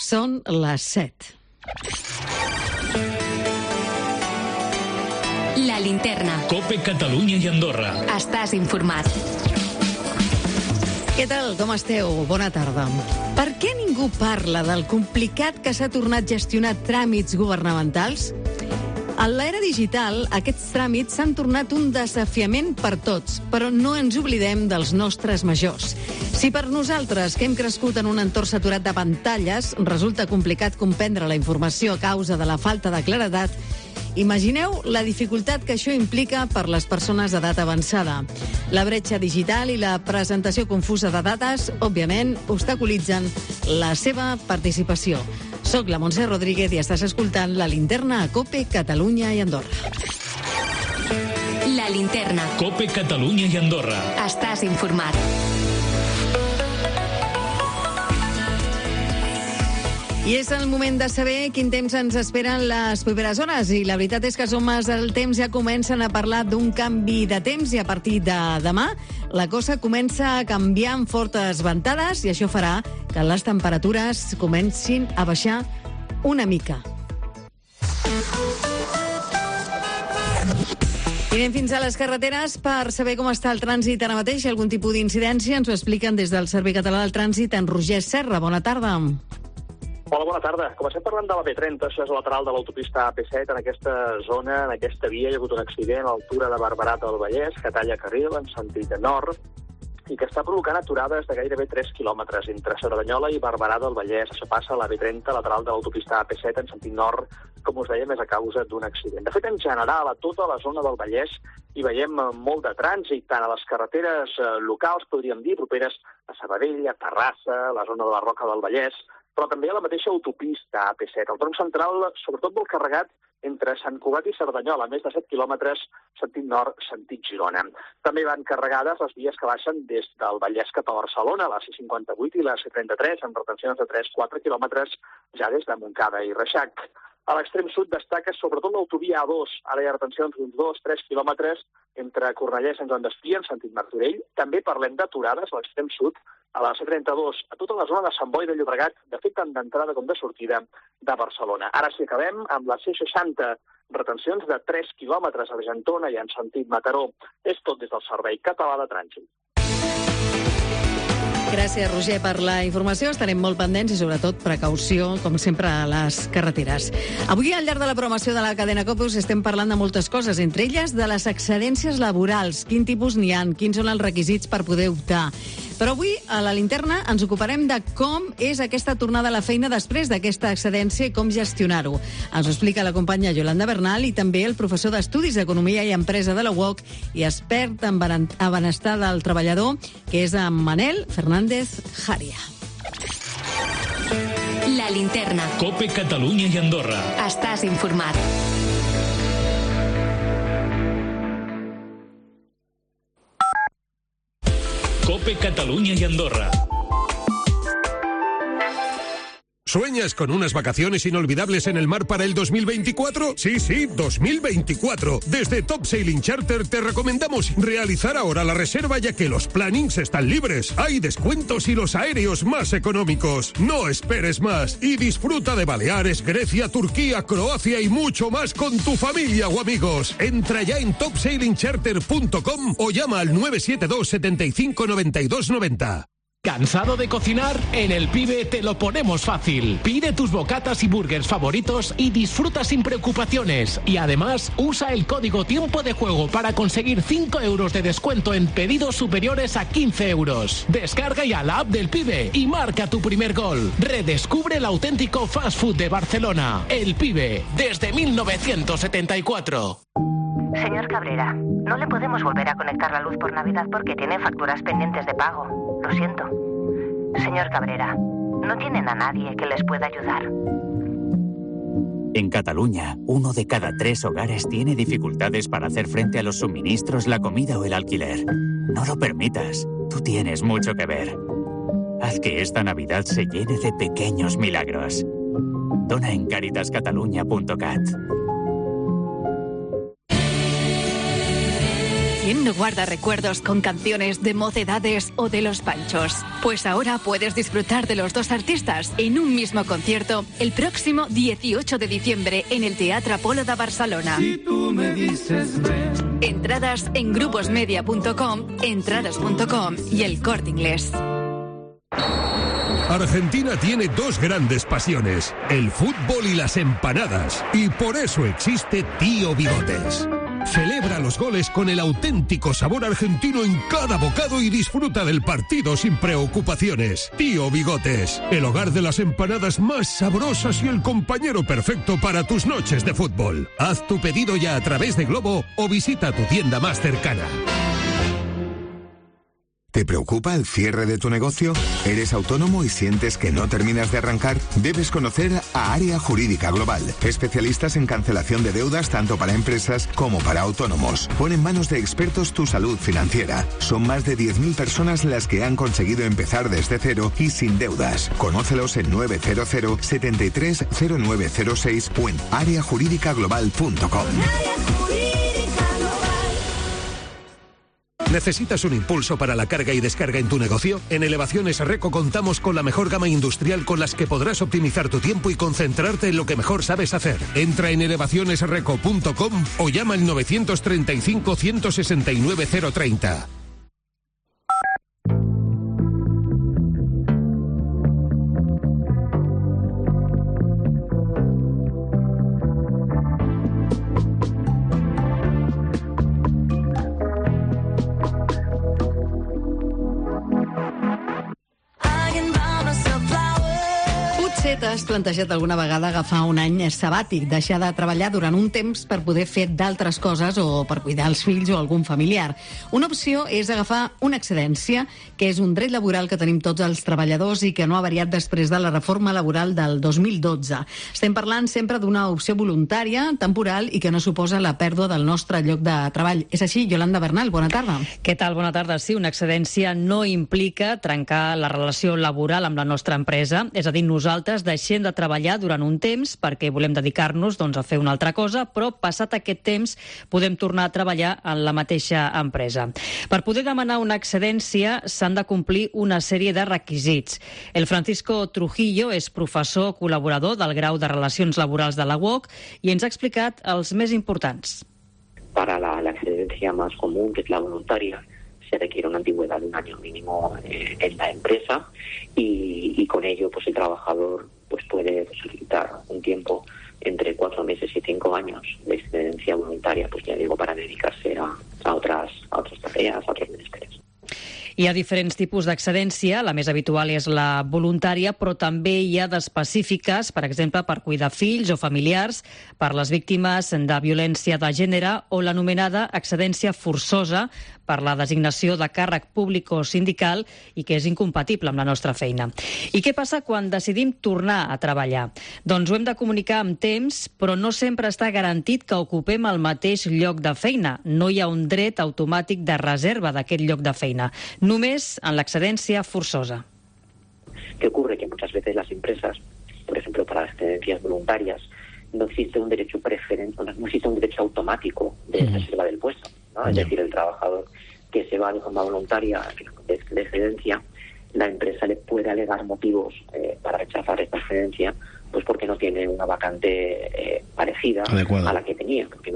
Són les 7. La linterna. COPE Catalunya i Andorra. Estàs informat. Què tal? Com esteu? Bona tarda. Per què ningú parla del complicat que s'ha tornat gestionar tràmits governamentals? En l'era digital, aquests tràmits s'han tornat un desafiament per tots, però no ens oblidem dels nostres majors. Si per nosaltres, que hem crescut en un entorn saturat de pantalles, resulta complicat comprendre la informació a causa de la falta de claredat, imagineu la dificultat que això implica per les persones d'edat avançada. La bretxa digital i la presentació confusa de dades, òbviament, obstaculitzen la seva participació. Soc la Montse Rodríguez i estàs escoltant La Linterna a COPE Catalunya i Andorra. La linterna. COPE Catalunya i Andorra. Estàs informat. I és el moment de saber quin temps ens esperen les properes hores. I la veritat és que som del temps, ja comencen a parlar d'un canvi de temps i a partir de demà la cosa comença a canviar amb fortes ventades i això farà que les temperatures comencin a baixar una mica. I anem fins a les carreteres per saber com està el trànsit ara mateix. Algun tipus d'incidència ens ho expliquen des del Servei Català del Trànsit en Roger Serra. Bona tarda. Hola, bona tarda. Comencem parlant de la B30, això és lateral de l'autopista AP7. En aquesta zona, en aquesta via, hi ha hagut un accident a l'altura de Barberà del Vallès, que talla carril en sentit nord, i que està provocant aturades de gairebé 3 quilòmetres entre Cerdanyola i Barberà del Vallès. Això passa a la B30, lateral de l'autopista AP7, en sentit nord, com us deia, més a causa d'un accident. De fet, en general, a tota la zona del Vallès hi veiem molt de trànsit, tant a les carreteres locals, podríem dir, properes a Sabadell, a Terrassa, a la zona de la Roca del Vallès, però també a la mateixa autopista AP7. El tronc central, sobretot, molt carregat entre Sant Cugat i Cerdanyola, més de 7 quilòmetres, sentit nord, sentit Girona. També van carregades les vies que baixen des del Vallès cap a Barcelona, la C58 i la C33, amb retencions de 3-4 quilòmetres ja des de Montcada i Reixac. A l'extrem sud destaca sobretot l'autovia A2. Ara hi ha retencions d'uns 2-3 quilòmetres entre Cornellà i Sant Joan d'Espí, en sentit Martorell. També parlem d'aturades a l'extrem sud, a la C32, a tota la zona de Sant Boi de Llobregat, de fet tant d'entrada com de sortida de Barcelona. Ara sí acabem amb la C60, retencions de 3 quilòmetres a Argentona i en sentit Mataró. És tot des del Servei Català de Trànsit. Gràcies, Roger, per la informació. Estarem molt pendents i, sobretot, precaució, com sempre, a les carreteres. Avui, al llarg de la programació de la cadena COPE, us estem parlant de moltes coses, entre elles de les excedències laborals. Quin tipus n'hi ha? Quins són els requisits per poder optar? Però avui, a la linterna, ens ocuparem de com és aquesta tornada a la feina després d'aquesta excedència i com gestionar-ho. Ens ho explica la companya Yolanda Bernal i també el professor d'Estudis d'Economia i Empresa de la UOC i expert en benestar del treballador, que és en Manel Fernández Jaria. La linterna. COPE Catalunya i Andorra. Estàs informat. COPE Catalunya y Andorra. ¿Sueñas con unas vacaciones inolvidables en el mar para el 2024? Sí, 2024. Desde Top Sailing Charter te recomendamos realizar ahora la reserva, ya que los plannings están libres. Hay descuentos y los aéreos más económicos. No esperes más y disfruta de Baleares, Grecia, Turquía, Croacia y mucho más con tu familia o amigos. Entra ya en topsailingcharter.com o llama al 972 75 92 90. ¿Cansado de cocinar? En El Pibe te lo ponemos fácil. Pide tus bocatas y burgers favoritos y disfruta sin preocupaciones. Y además, usa el código Tiempo de Juego para conseguir 5 euros de descuento en pedidos superiores a 15 euros. Descarga ya la app del Pibe y marca tu primer gol. Redescubre el auténtico fast food de Barcelona. El Pibe, desde 1974. Señor Cabrera, no le podemos volver a conectar la luz por Navidad porque tiene facturas pendientes de pago. Lo siento. Señor Cabrera, no tienen a nadie que les pueda ayudar. En Cataluña, 1 de cada 3 hogares tiene dificultades para hacer frente a los suministros, la comida o el alquiler. No lo permitas. Tú tienes mucho que ver. Haz que esta Navidad se llene de pequeños milagros. Dona en caritascatalunya.cat. ¿Quién no guarda recuerdos con canciones de Mocedades o de Los Panchos? Pues ahora puedes disfrutar de los dos artistas en un mismo concierto el próximo 18 de diciembre en el Teatre Apolo de Barcelona. Si tú me dices ven. Entradas en gruposmedia.com, entradas.com y El Corte Inglés. Argentina tiene dos grandes pasiones, el fútbol y las empanadas. Y por eso existe Tío Bigotes. Celebra los goles con el auténtico sabor argentino en cada bocado y disfruta del partido sin preocupaciones. Tío Bigotes, el hogar de las empanadas más sabrosas y el compañero perfecto para tus noches de fútbol. Haz tu pedido ya a través de Globo o visita tu tienda más cercana. ¿Te preocupa el cierre de tu negocio? ¿Eres autónomo y sientes que no terminas de arrancar? Debes conocer a Área Jurídica Global, especialistas en cancelación de deudas tanto para empresas como para autónomos. Pon en manos de expertos tu salud financiera. Son más de 10.000 personas las que han conseguido empezar desde cero y sin deudas. Conócelos en 900 73 0906 o en areajurídicaglobal.com. ¿Necesitas un impulso para la carga y descarga en tu negocio? En Elevaciones Reco contamos con la mejor gama industrial con las que podrás optimizar tu tiempo y concentrarte en lo que mejor sabes hacer. Entra en elevacionesreco.com o llama al 935 169 030. T'has plantejat alguna vegada agafar un any sabàtic, deixar de treballar durant un temps per poder fer d'altres coses o per cuidar els fills o algun familiar. Una opció és agafar una excedència, que és un dret laboral que tenim tots els treballadors i que no ha variat després de la reforma laboral del 2012. Estem parlant sempre d'una opció voluntària, temporal i que no suposa la pèrdua del nostre lloc de treball. És així, Yolanda Bernal, bona tarda. Què tal? Bona tarda. Sí, una excedència no implica trencar la relació laboral amb la nostra empresa, és a dir, nosaltres deixem de treballar durant un temps perquè volem dedicar-nos a fer una altra cosa, però passat aquest temps podem tornar a treballar en la mateixa empresa. Per poder demanar una excedència s'han de complir una sèrie de requisits. El Francisco Trujillo és professor col·laborador del grau de Relacions Laborals de la UOC i ens ha explicat els més importants. Para la excedencia más común, que es la voluntaria, se requiere una antigüedad de un año mínimo en la empresa y con ello pues el trabajador pues puede solicitar un tiempo entre 4 meses y 5 años de excedencia voluntaria, pues ya digo, para dedicarse a otras tareas, a otros ministerios. Hi ha diferents tipus d'excedència, la més habitual és la voluntària, però també hi ha d'específiques, per exemple, per cuidar fills o familiars, per les víctimes de violència de gènere o l'anomenada excedència forçosa per la designació de càrrec públic o sindical i que és incompatible amb la nostra feina. I què passa quan decidim tornar a treballar? Doncs ho hem de comunicar amb temps, però no sempre està garantit que ocupem el mateix lloc de feina. No hi ha un dret automàtic de reserva d'aquest lloc de feina. Només en l'excedencia forzosa. ¿Qué ocurre? Que muchas veces las empresas, por ejemplo, para las excedencias voluntarias, no existe un derecho preferente, no existe un derecho automático de reserva del puesto, ¿no? Es decir, el trabajador que se va de forma voluntaria de excedencia, la empresa le puede alegar motivos para rechazar esta excedencia, pues porque no tiene una vacante parecida a la que tenía, porque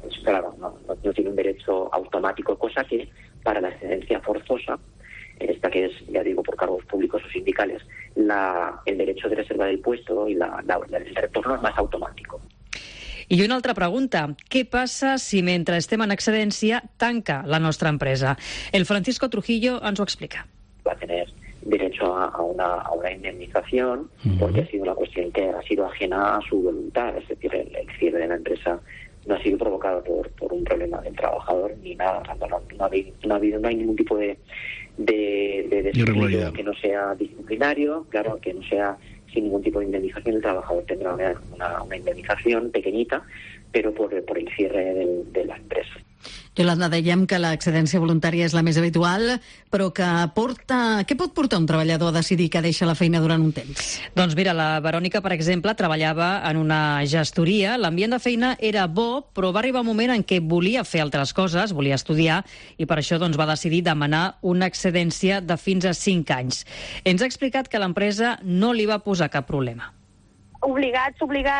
no tiene un derecho automático, cosa que para la excedencia forzosa, esta que es, ya digo, por cargos públicos o sindicales, el derecho de reserva del puesto y el retorno es más automático. I una altra pregunta. Què passa si mentre estem en excedència tanca la nostra empresa? El Francisco Trujillo ens ho explica. Va a tener derecho a una indemnización porque ha sido una cuestión que ha sido ajena a su voluntad, es decir, el cierre de la empresa no ha sido provocado por un problema del trabajador ni nada, no hay ningún tipo de despido que no sea disciplinario, claro, que no sea sin ningún tipo de indemnización. El trabajador tendrá una indemnización pequeñita, pero por el cierre de la empresa. Yolanda, dèiem que l'excedència voluntària és la més habitual, però què pot portar un treballador a decidir que deixa la feina durant un temps? Doncs mira, la Verònica, per exemple, treballava en una gestoria. L'ambient de feina era bo, però va arribar un moment en què volia fer altres coses, volia estudiar, i per això va decidir demanar una excedència de fins a 5 anys. Ens ha explicat que l'empresa no li va posar cap problema. Obligats,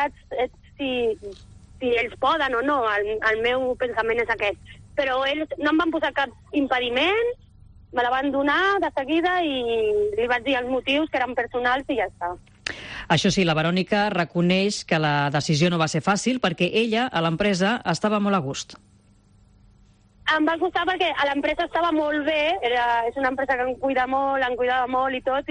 si ells poden o no, el meu pensament és aquest. Però ells no em van posar cap impediment, me la van donar de seguida i li vaig dir els motius, que eren personals, i ja està. Això sí, la Verònica reconeix que la decisió no va ser fàcil perquè ella, a l'empresa, estava molt a gust. Em va costar perquè a l'empresa estava molt bé, és una empresa que em cuidava molt i tot,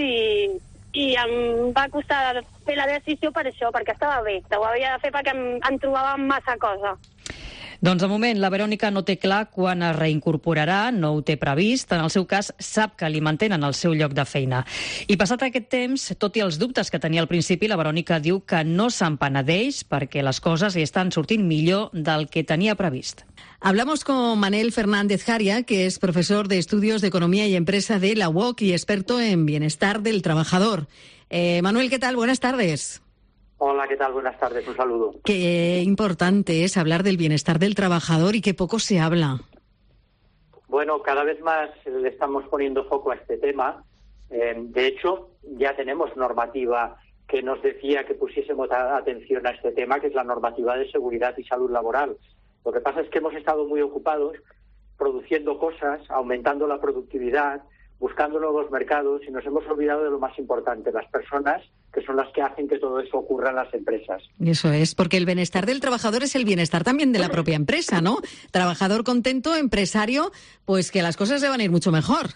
i em va costar fer la decisió per això, perquè estava bé. Ho havia de fer perquè em trobava massa cosa. Doncs de moment la Verònica no té clar quan es reincorporarà, no ho té previst. En el seu cas, sap que li mantenen al seu lloc de feina. I passat aquest temps, tot i els dubtes que tenia al principi, la Verònica diu que no se'n penedeix perquè les coses li estan sortint millor del que tenia previst. Hablamos con Manel Fernández Jaria, que es profesor de Estudios de Economía y Empresa de la UOC y experto en bienestar del trabajador. Manuel, ¿qué tal? Buenas tardes. Hola, ¿qué tal? Buenas tardes, un saludo. Qué importante es hablar del bienestar del trabajador y qué poco se habla. Bueno, cada vez más le estamos poniendo foco a este tema. De hecho, ya tenemos normativa que nos decía que pusiésemos atención a este tema, que es la normativa de seguridad y salud laboral. Lo que pasa es que hemos estado muy ocupados produciendo cosas, aumentando la productividad, buscando nuevos mercados, y nos hemos olvidado de lo más importante, las personas, que son las que hacen que todo eso ocurra en las empresas. Eso es, porque el bienestar del trabajador es el bienestar también de la propia empresa, ¿no? Trabajador contento, empresario, pues que las cosas se van a ir mucho mejor.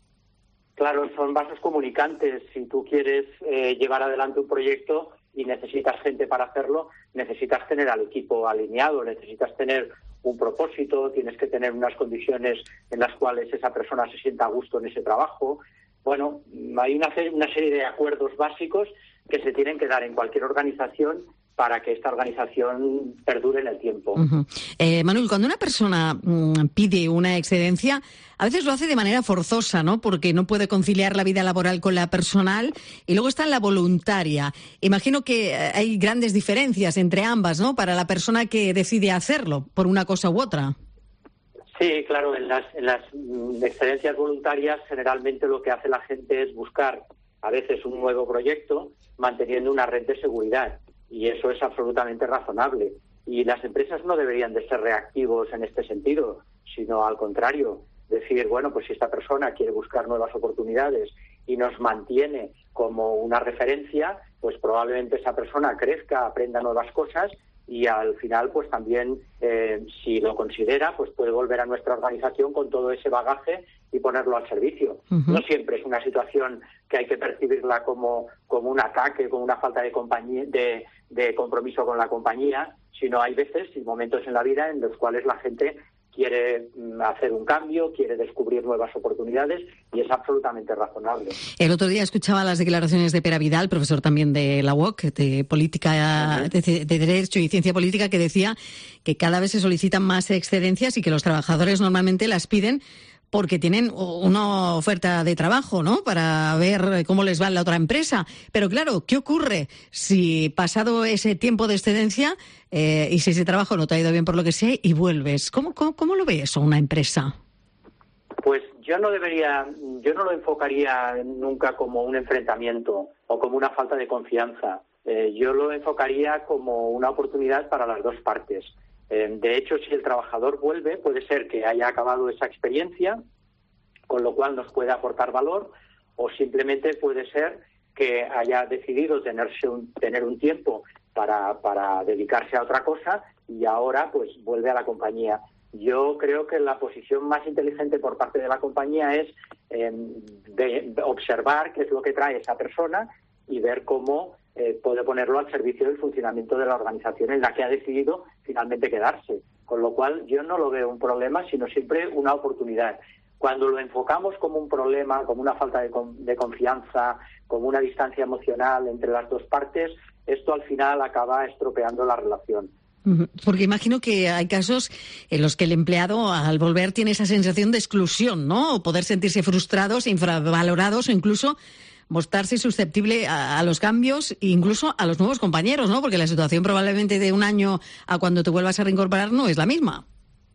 Claro, son vasos comunicantes. Si tú quieres llevar adelante un proyecto y necesitas gente para hacerlo, necesitas tener al equipo alineado, necesitas tener un propósito, tienes que tener unas condiciones en las cuales esa persona se sienta a gusto en ese trabajo. Bueno, hay una serie de acuerdos básicos que se tienen que dar en cualquier organización para que esta organización perdure en el tiempo. Manuel, cuando una persona pide una excedencia, a veces lo hace de manera forzosa, ¿no? Porque no puede conciliar la vida laboral con la personal, y luego está la voluntaria. Imagino que hay grandes diferencias entre ambas, ¿no? Para la persona que decide hacerlo, por una cosa u otra. Sí, claro, en las excedencias voluntarias generalmente lo que hace la gente es buscar a veces un nuevo proyecto manteniendo una red de seguridad. Y eso es absolutamente razonable. Y las empresas no deberían de ser reactivos en este sentido, sino al contrario, decir, bueno, pues si esta persona quiere buscar nuevas oportunidades y nos mantiene como una referencia, pues probablemente esa persona crezca, aprenda nuevas cosas, y al final pues también, si lo considera, pues puede volver a nuestra organización con todo ese bagaje y ponerlo al servicio. No siempre es una situación que hay que percibirla como un ataque, como una falta de compromiso con la compañía, sino hay veces y momentos en la vida en los cuales la gente quiere hacer un cambio, quiere descubrir nuevas oportunidades, y es absolutamente razonable. El otro día escuchaba las declaraciones de Pere Vidal, profesor también de la UOC, de política, de Derecho y Ciencia Política, que decía que cada vez se solicitan más excedencias y que los trabajadores normalmente las piden porque tienen una oferta de trabajo, ¿no?, para ver cómo les va en la otra empresa. Pero claro, ¿qué ocurre si pasado ese tiempo de excedencia y si ese trabajo no te ha ido bien por lo que sea y vuelves? ¿Cómo lo ve eso una empresa? Pues yo no lo enfocaría nunca como un enfrentamiento o como una falta de confianza. Yo lo enfocaría como una oportunidad para las dos partes. De hecho, si el trabajador vuelve, puede ser que haya acabado esa experiencia, con lo cual nos puede aportar valor, o simplemente puede ser que haya decidido tener un tiempo para dedicarse a otra cosa y ahora pues vuelve a la compañía. Yo creo que la posición más inteligente por parte de la compañía es de observar qué es lo que trae esa persona y ver cómo puede ponerlo al servicio del funcionamiento de la organización en la que ha decidido finalmente quedarse. Con lo cual yo no lo veo un problema, sino siempre una oportunidad. Cuando lo enfocamos como un problema, como una falta de confianza, como una distancia emocional entre las dos partes, esto al final acaba estropeando la relación. Porque imagino que hay casos en los que el empleado al volver tiene esa sensación de exclusión, ¿no? O poder sentirse frustrados, infravalorados o incluso mostrarse susceptible a los cambios e incluso a los nuevos compañeros, ¿no? Porque la situación probablemente de un año a cuando te vuelvas a reincorporar no es la misma.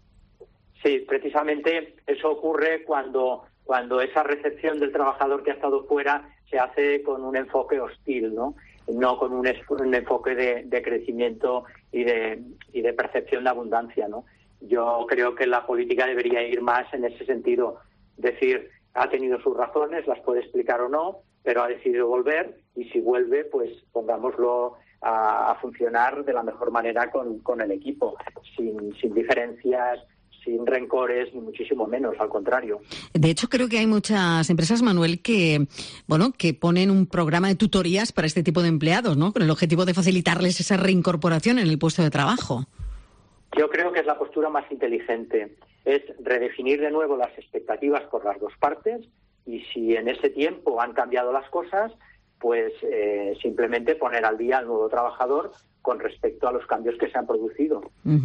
Sí, precisamente eso ocurre cuando esa recepción del trabajador que ha estado fuera se hace con un enfoque hostil, ¿no? No con un enfoque de crecimiento y de percepción de abundancia, ¿no? Yo creo que la política debería ir más en ese sentido, decir, ha tenido sus razones, las puede explicar o no, pero ha decidido volver y si vuelve, pues pongámoslo a funcionar de la mejor manera con el equipo, sin diferencias, sin rencores, ni muchísimo menos, al contrario. De hecho, creo que hay muchas empresas, Manuel, que ponen un programa de tutorías para este tipo de empleados, ¿no? Con el objetivo de facilitarles esa reincorporación en el puesto de trabajo. Yo creo que es la postura más inteligente. Es redefinir de nuevo las expectativas por las dos partes y si en ese tiempo han cambiado las cosas, pues simplemente poner al día al nuevo trabajador con respecto a los cambios que se han producido.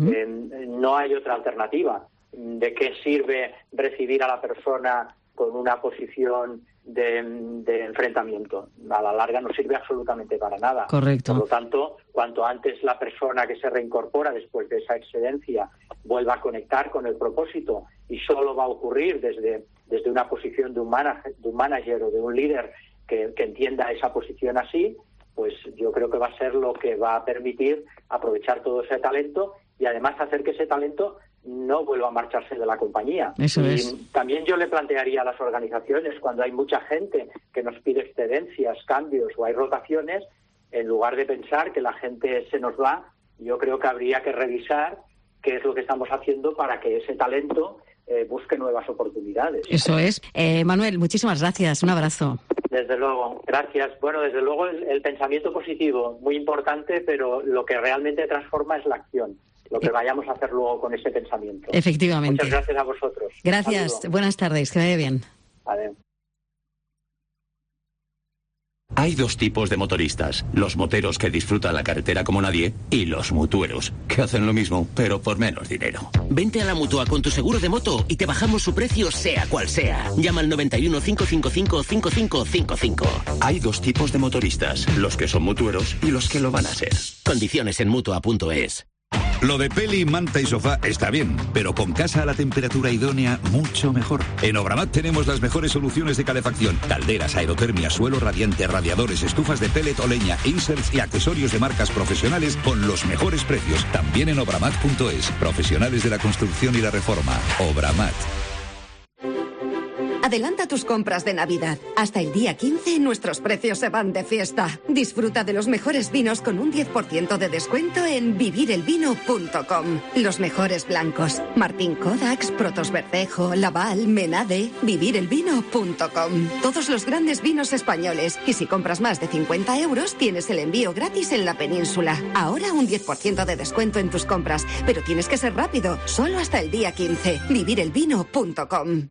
No hay otra alternativa. ¿De qué sirve recibir a la persona con una posición de enfrentamiento? A la larga no sirve absolutamente para nada. Correcto. Por lo tanto, cuanto antes la persona que se reincorpora después de esa excedencia vuelva a conectar con el propósito, y solo va a ocurrir desde una posición de un manager o de un líder que entienda esa posición así, pues yo creo que va a ser lo que va a permitir aprovechar todo ese talento y además hacer que ese talento no vuelva a marcharse de la compañía. Eso y es. También yo le plantearía a las organizaciones, cuando hay mucha gente que nos pide excedencias, cambios o hay rotaciones, en lugar de pensar que la gente se nos va, yo creo que habría que revisar qué es lo que estamos haciendo para que ese talento busque nuevas oportunidades. Eso es. Manuel, muchísimas gracias. Un abrazo. Desde luego, gracias. Bueno, desde luego el pensamiento positivo, muy importante, pero lo que realmente transforma es la acción, lo que vayamos a hacer luego con ese pensamiento. Efectivamente. Muchas gracias a vosotros. Gracias. Saludo. Buenas tardes. Que vaya bien. Adiós. Hay dos tipos de motoristas, los moteros que disfrutan la carretera como nadie y los mutueros, que hacen lo mismo, pero por menos dinero. Vente a la Mutua con tu seguro de moto y te bajamos su precio sea cual sea. Llama al 91 555 5555. Hay dos tipos de motoristas, los que son mutueros y los que lo van a ser. Condiciones en Mutua.es. Lo de peli, manta y sofá está bien, pero con casa a la temperatura idónea, mucho mejor. En Obramat tenemos las mejores soluciones de calefacción: calderas, aerotermia, suelo radiante, radiadores, estufas de pellet o leña, inserts y accesorios de marcas profesionales con los mejores precios. También en Obramat.es. Profesionales de la construcción y la reforma. Obramat. Adelanta tus compras de Navidad. Hasta el día 15 nuestros precios se van de fiesta. Disfruta de los mejores vinos con un 10% de descuento en vivirelvino.com. Los mejores blancos: Martín Kodaks, Protos Verdejo, Laval, Menade. Vivirelvino.com. Todos los grandes vinos españoles. Y si compras más de 50 euros, tienes el envío gratis en la península. Ahora un 10% de descuento en tus compras. Pero tienes que ser rápido. Solo hasta el día 15. Vivirelvino.com.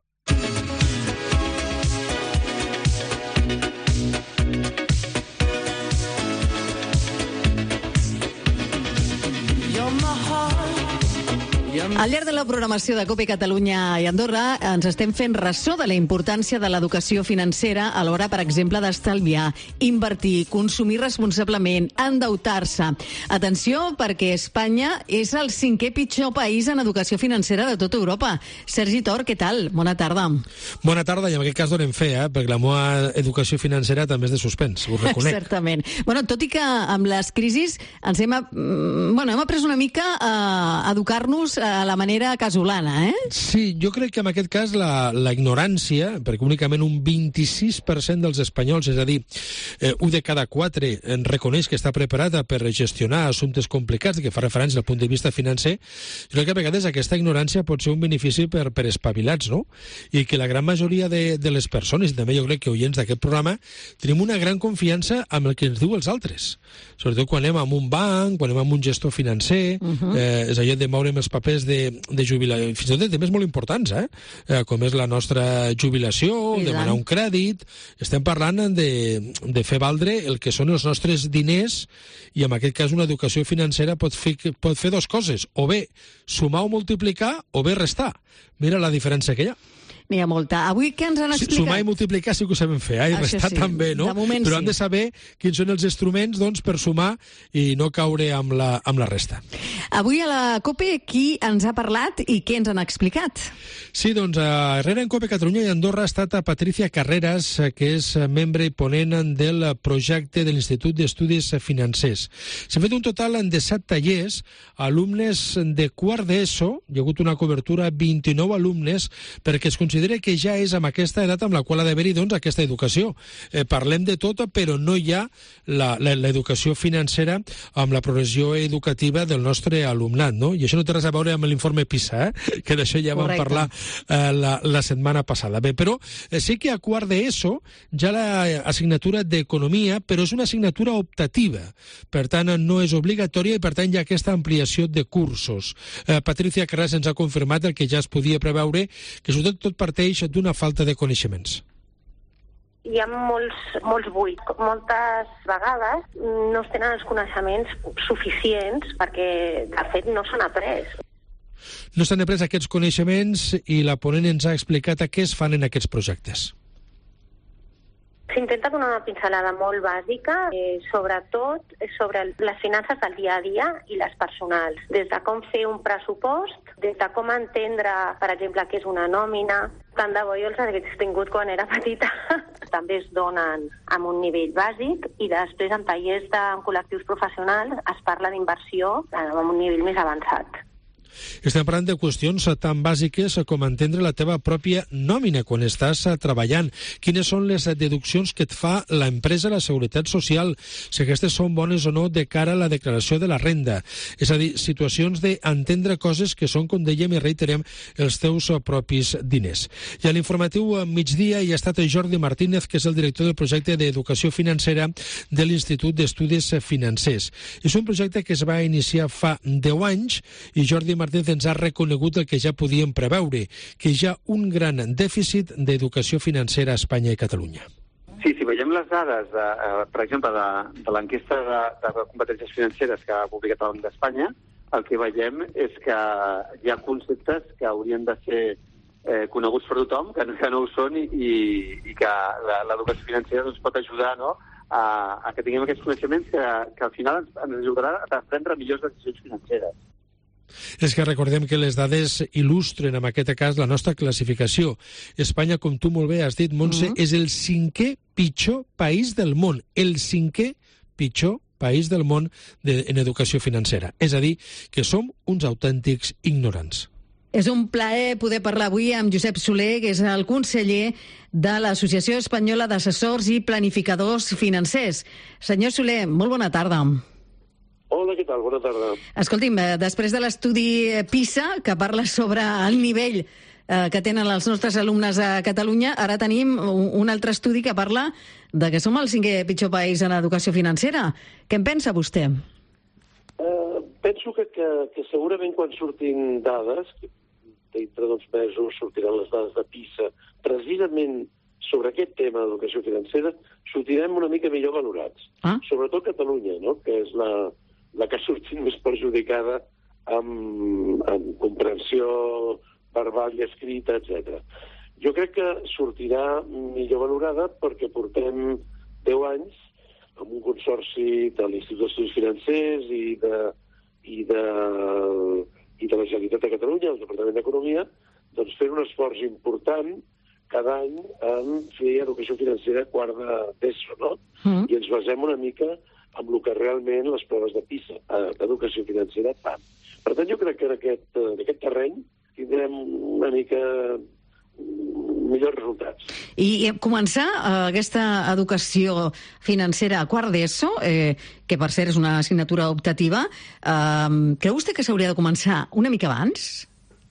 Al llarg de la programació de COPE Catalunya i Andorra ens estem fent ressò de la importància de l'educació financera a l'hora, per exemple, d'estalviar, invertir, consumir responsablement, endeutar-se. Atenció, perquè Espanya és el 5è pitjor país en educació financera de tota Europa. Sergi Tor, què tal? Bona tarda. Bona tarda, i en aquest cas donem fe, perquè la meva educació financera també és de suspens, ho reconec. Certament. Bueno, tot i que amb les crisis ens hem après una mica a educar-nos a la manera casolana, eh? Sí, jo crec que en aquest cas la ignorància, perquè únicament un 26% dels espanyols, és a dir, 1 de cada 4 reconeix que està preparada per gestionar assumptes complicats, que fa referència al punt de vista financer. Jo crec que a vegades aquesta ignorància pot ser un benefici per espavilats, no? I que la gran majoria de les persones, i també jo crec que oients d'aquest programa, tenim una gran confiança amb el que ens diu els altres. Sobretot quan anem a un banc, quan anem a un gestor financer, és allò de moure'm els papers de jubilació, fins i tot de temes molt importants, com és la nostra jubilació, demanar un crèdit. Estem parlant de fer valdre el que són els nostres diners, i en aquest cas una educació financera pot fer dues coses, o bé sumar o multiplicar, o bé restar. Mira la diferència que hi ha. N'hi ha molta. Avui què ens han explicat? Sumar i multiplicar sí que ho sabem fer, i restar també, no? Però hem de saber quins són els instruments per sumar i no caure amb la resta. Avui a la COPE qui ens ha parlat i què ens han explicat? Sí, doncs a Herrera en COPE Catalunya i Andorra ha estat a Patricia Carreras, que és membre i ponent del projecte de l'Institut d'Estudis Financers. S'han fet un total de 7 tallers, alumnes de quart d'ESO, hi ha hagut una cobertura 29 alumnes, perquè es considera que ja és amb aquesta edat amb la qual ha d'haver-hi aquesta educació. Parlem de tot, però no hi ha l'educació financera amb la progressió educativa del nostre alumnat, no? I això no té res a veure amb l'informe PISA, que d'això ja vam parlar la setmana passada. Bé, però sí que a quart d'ESO ja l'assignatura d'Economia, però és una assignatura optativa, per tant no és obligatòria i per tant hi ha aquesta ampliació de cursos. Patricia Carreras ens ha confirmat el que ja es podia preveure, que sobretot tot parteix d'una falta de coneixements. Hi ha molts buits. Moltes vegades no es tenen els coneixements suficients perquè, de fet, no s'han après. No s'han après aquests coneixements i la ponent ens ha explicat a què es fan en aquests projectes. S'intenta donar una pincelada molt bàsica, sobretot sobre les finances del dia a dia i les personals. Des de com fer un pressupost, des de com entendre, per exemple, què és una nòmina. Tant de bo jo els hagués tingut quan era petita. També es donen amb un nivell bàsic i després en tallers en col·lectius professionals es parla d'inversió amb un nivell més avançat. Estem parlant de qüestions tan bàsiques com entendre la teva pròpia nòmina quan estàs treballant. Quines són les deduccions que et fa l'empresa a la Seguretat Social, si aquestes són bones o no de cara a la declaració de la renda. És a dir, situacions d'entendre coses que són, com dèiem i reiterem, els teus propis diners. I a l'informatiu migdia hi ha estat Jordi Martínez, que és el director del projecte d'Educació Financera de l'Institut d'Estudis Financers. És un projecte que es va iniciar fa 10 anys i Jordi Martínez ens ha reconegut el que ja podíem preveure, que hi ha un gran dèficit d'educació financera a Espanya i Catalunya. Sí, si veiem les dades, per exemple, de l'enquesta de competències financeres que ha publicat el Banc d'Espanya, el que veiem és que hi ha conceptes que haurien de ser coneguts per tothom, que no ho són, i que l'educació financera ens pot ajudar, no?, a que tinguem aquests coneixements que al final ens ajudarà a prendre millors decisions financeres. És que recordem que les dades il·lustren en aquest cas la nostra classificació. Espanya, com tu molt bé has dit, Montse, és el 5è pitjor país del món. El 5è pitjor país del món en educació financera. És a dir, que som uns autèntics ignorants. És un plaer poder parlar avui amb Josep Soler, que és el conseller de l'Associació Espanyola d'Assessors i Planificadors Financers. Senyor Soler, molt bona tarda. Hola, què tal? Bona tarda. Escolti'm, després de l'estudi PISA, que parla sobre el nivell que tenen els nostres alumnes a Catalunya, ara tenim un altre estudi que parla de que som el 5è pitjor país en educació financera. Què en pensa vostè? Penso que segurament quan surtin dades, dintre d'uns mesos sortiran les dades de PISA, precisament sobre aquest tema d'educació financera, sortirem una mica millor valorats. Sobretot Catalunya, no?, que és la que ha sortit més perjudicada amb comprensió verbal i escrita, etc. Jo crec que sortirà millor valorada perquè portem 10 anys amb un consorci de l'Institut d'Estudis Financers i de la Generalitat de Catalunya, el Departament d'Economia, doncs fent un esforç important cada any en fer educació financera quart d'ESO, no? I ens basem una mica amb el que realment les proves de PISA d'educació financera fan. Per tant, jo crec que en aquest terreny tindrem una mica millors resultats. I començar aquesta educació financera a quart d'ESO, que per cert és una assignatura optativa, creu vostè que s'hauria de començar una mica abans?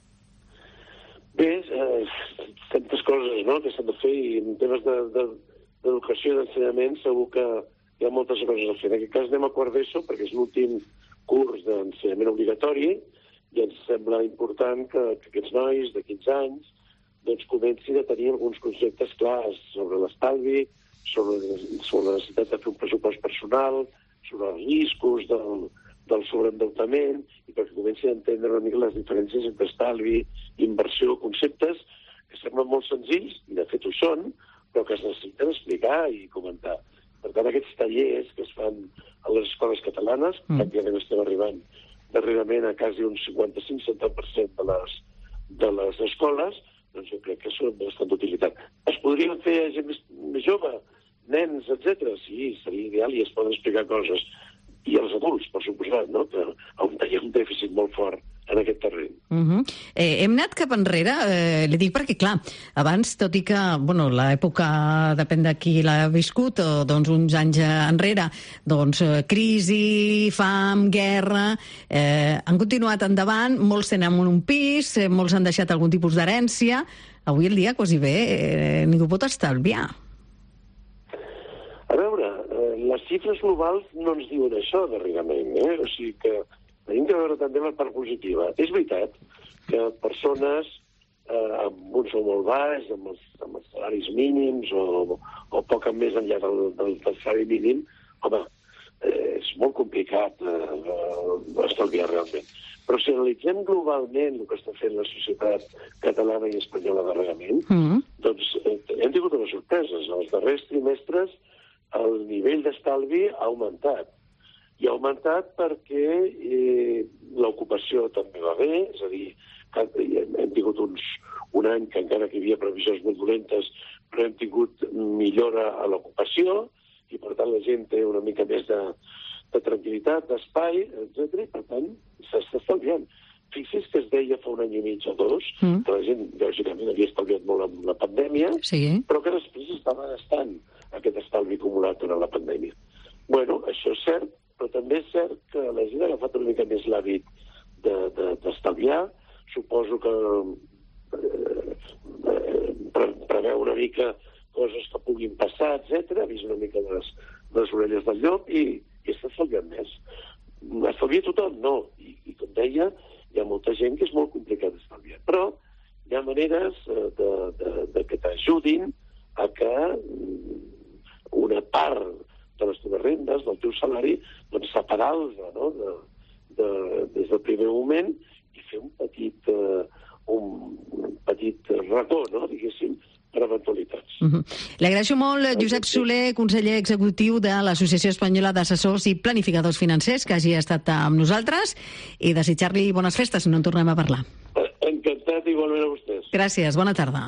Bé, tantes coses, no?, que s'han de fer, i en temes d'educació i d'ensenyament segur que hi ha moltes coses a fer. En aquest cas anem a quart d'ESO perquè és l'últim curs d'ensenyament obligatori i ens sembla important que aquests nois de 15 anys doncs comencin a tenir alguns conceptes clars sobre l'estalvi, sobre la necessitat de fer un pressupost personal, sobre els riscos del sobreendeutament, i perquè comencin a entendre una mica les diferències entre estalvi, inversió, conceptes que semblen molt senzills, i de fet ho són, però que es necessiten explicar i comentar. Per tant, aquests tallers que es fan a les escoles catalanes, pràcticament estem arribant darrerament a quasi un 55-70% de les escoles, doncs jo crec que són bastant d'utilitat. Es podrien fer a gent més jove, nens, etc. Sí, seria ideal i es poden explicar coses. I els adults, per suposat, no? Que hi ha un dèficit molt fort en aquest terreny. Hem anat cap enrere, li dic perquè, clar, abans, tot i que, bueno, l'època, depèn de qui l'ha viscut, doncs uns anys enrere, doncs crisi, fam, guerra, han continuat endavant, molts tenen un pis, molts han deixat algun tipus d'herència. Avui el dia, quasi bé, ningú pot estalviar. A veure, les xifres globals no ens diuen això darrerament, O sigui que tenim que veure també la part positiva. És veritat que persones amb un sou molt baix, amb els salaris mínims o poc més enllà del salari mínim, home, és molt complicat estalviar realment. Però si analitzem globalment el que està fent la societat catalana i espanyola darrerament, doncs hem tingut unes sorpreses. Els darrers trimestres el nivell d'estalvi ha augmentat. I ha augmentat perquè l'ocupació també va bé, és a dir, hem tingut un any que encara que hi havia previsions molt dolentes, però hem tingut millora a l'ocupació i per tant la gent té una mica més de tranquil·litat, d'espai, etc. I per tant s'està estalviant. Fixi's que es deia fa un any i mig o dos que la gent, lògicament, havia estalviat molt amb la pandèmia, però que després estava gastant aquest estalvi acumulat durant la pandèmia. Bueno, això és cert, però també és cert que la gent ha agafat una mica més l'hàbit d'estalviar. Suposo que preveu una mica coses que puguin passar, etc. Ha vist una mica les orelles del llop i està estalviant més. Estalvia tothom? No. I com deia, hi ha molta gent que és molt complicat d'estalviar. Però hi ha maneres de que t'ajudin a que una part de les teves rendes, del teu salari, doncs separar-los des del primer moment i fer un petit racó, diguéssim, per eventualitats. Li agraeixo molt, Josep Soler, conseller executiu de l'Associació Espanyola d'Assessors i Planificadors Financers, que hagi estat amb nosaltres, i desitjar-li bones festes, si no en tornem a parlar. Encantat, igualment a vostès. Gràcies, bona tarda.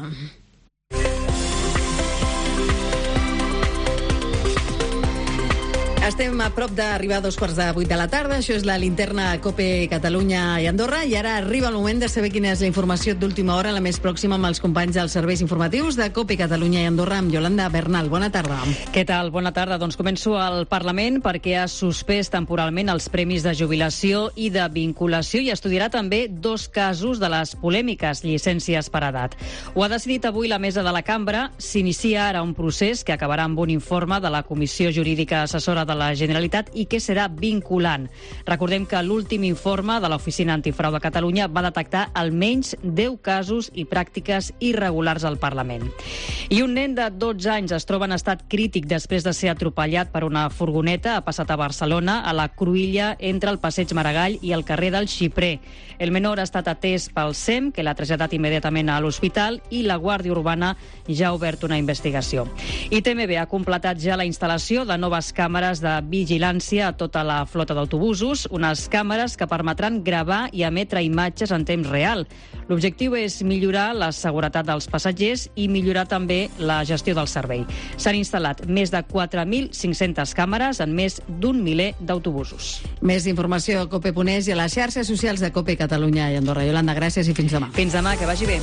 Estem a prop d'arribar a 2:15 de la tarda. Això és la linterna COPE Catalunya i Andorra. I ara arriba el moment de saber quina és la informació d'última hora, la més pròxima amb els companys dels serveis informatius de COPE Catalunya i Andorra, amb Yolanda Bernal. Bona tarda. Què tal? Bona tarda. Doncs començo al Parlament perquè ha suspès temporalment els premis de jubilació i de vinculació i estudiarà també dos casos de les polèmiques llicències per edat. Ho ha decidit avui la mesa de la cambra. S'inicia ara un procés que acabarà amb un informe de la Comissió Jurídica Assessora de la Generalitat i que serà vinculant. Recordem que l'últim informe de l'Oficina Antifrau de Catalunya va detectar almenys 10 casos i pràctiques irregulars al Parlament. I un nen de 12 anys es troba en estat crític després de ser atropellat per una furgoneta. Ha passat a Barcelona, a la cruïlla entre el Passeig Maragall i el carrer del Xiprer. El menor ha estat atès pel SEM, que l'ha traslladat immediatament a l'hospital, i la Guàrdia Urbana ja ha obert una investigació. I TMB ha completat ja la instal·lació de noves càmeres de vigilància a tota la flota d'autobusos, unes càmeres que permetran gravar i emetre imatges en temps real. L'objectiu és millorar la seguretat dels passatgers i millorar també la gestió del servei. S'han instal·lat més de 4.500 càmeres en més d'un miler d'autobusos. Més informació a COPE.es i a les xarxes socials de COPE Catalunya i Andorra. Yolanda, gràcies i fins demà. Fins demà, que vagi bé.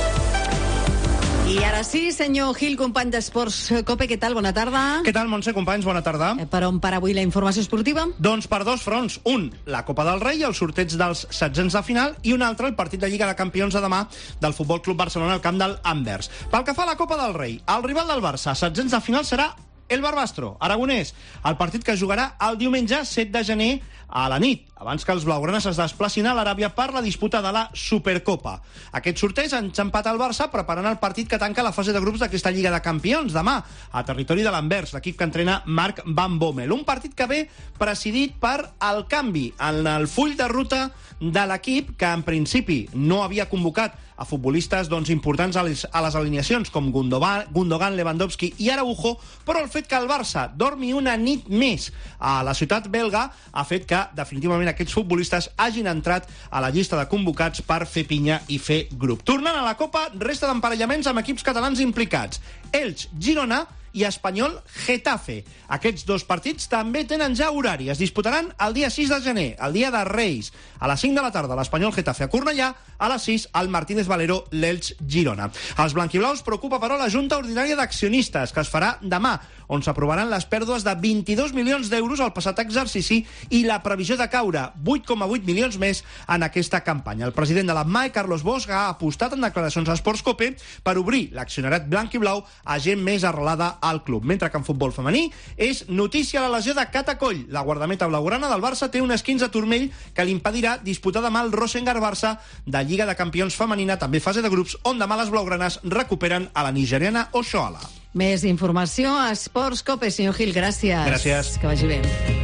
I ara sí, senyor Gil, company d'Esports COPE, què tal? Bona tarda. Què tal, Montse, companys? Bona tarda. Per on para avui la informació esportiva? Doncs per dos fronts. Un, la Copa del Rei, el sorteig dels setzents de final, i un altre, el partit de Lliga de Campions de demà del Futbol Club Barcelona al camp del Anvers. Pel que fa a la Copa del Rei, el rival del Barça, setzents de final, serà el Barbastro, Aragonès, el partit que jugarà el diumenge 7 de gener a la nit, abans que els blaugranes es desplacin a l'Aràbia per la disputa de la Supercopa. Aquest sorteig ha enxampat el Barça preparant el partit que tanca la fase de grups d'aquesta Lliga de Campions demà, a territori de l'Anvers, l'equip que entrena Marc Van Bommel. Un partit que ve presidit per el canvi en el full de ruta de l'equip, que en principi no havia convocat a futbolistes importants a les alineacions com Gundogan, Lewandowski i Araujo, però el fet que el Barça dormi una nit més a la ciutat belga ha fet que definitivament aquests futbolistes hagin entrat a la llista de convocats per fer pinya i fer grup. Tornant a la Copa, resta d'emparellaments amb equips catalans implicats. Elx, Girona i Espanyol, Getafe. Aquests dos partits també tenen ja horari. Es disputaran el dia 6 de gener, el dia de Reis, a les 5 de la tarda, l'Espanyol Getafe a Cornellà, a les 6 al Martínez Valero, l'Elx Girona. Els blanquiblaus preocupa, però, la Junta Ordinària d'Accionistes, que es farà demà, on s'aprovaran les pèrdues de 22 milions d'euros al passat exercici i la previsió de caure 8,8 milions més en aquesta campanya. El president de l'APMAE, Carlos Bosch, ha apostat en declaracions a Sports Cope per obrir l'accionariat blanquiblau a gent més arrelada al club. Mentre que en futbol femení és notícia la lesió de Cata Coll. La guardameta blaugrana del Barça té un esquinç de turmell que li impedirà disputar demà el Rosengar-Barça de Lliga de Campions femenina, també fase de grups, on demà les blaugranes recuperen a la nigeriana Oshoala. Més informació a Sports Cope. Senyor Gil, gràcies. Gràcies. Que vagi bé.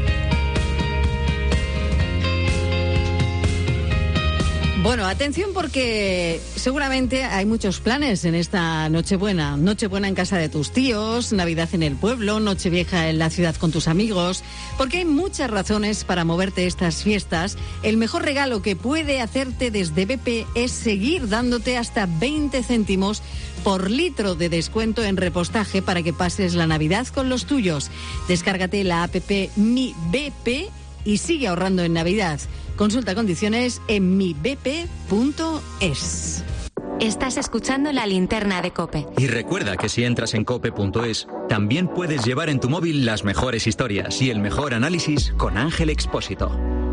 Bueno, atención porque seguramente hay muchos planes en esta Nochebuena. Nochebuena en casa de tus tíos, Navidad en el pueblo, Nochevieja en la ciudad con tus amigos. Porque hay muchas razones para moverte estas fiestas. El mejor regalo que puede hacerte desde BP es seguir dándote hasta 20 céntimos por litro de descuento en repostaje para que pases la Navidad con los tuyos. Descárgate la app Mi BP y sigue ahorrando en Navidad. Consulta condiciones en mibp.es. Estás escuchando La Linterna de COPE. Y recuerda que si entras en cope.es, también puedes llevar en tu móvil las mejores historias y el mejor análisis con Ángel Expósito.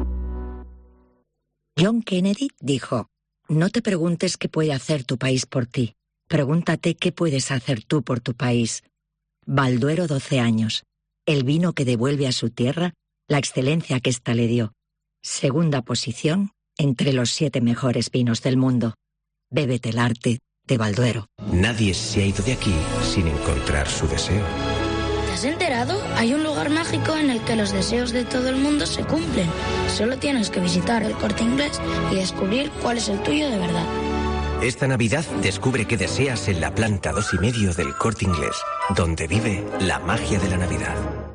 John Kennedy dijo: no te preguntes qué puede hacer tu país por ti. Pregúntate qué puedes hacer tú por tu país. Balduero 12 años. El vino que devuelve a su tierra la excelencia que ésta le dio. Segunda posición entre los 7 mejores vinos del mundo. Bébete el arte de Balduero. Nadie se ha ido de aquí sin encontrar su deseo. ¿Te has enterado? Hay un lugar mágico en el que los deseos de todo el mundo se cumplen. Solo tienes que visitar el Corte Inglés y descubrir cuál es el tuyo de verdad. Esta Navidad descubre qué deseas en la planta 2,5 del Corte Inglés, donde vive la magia de la Navidad.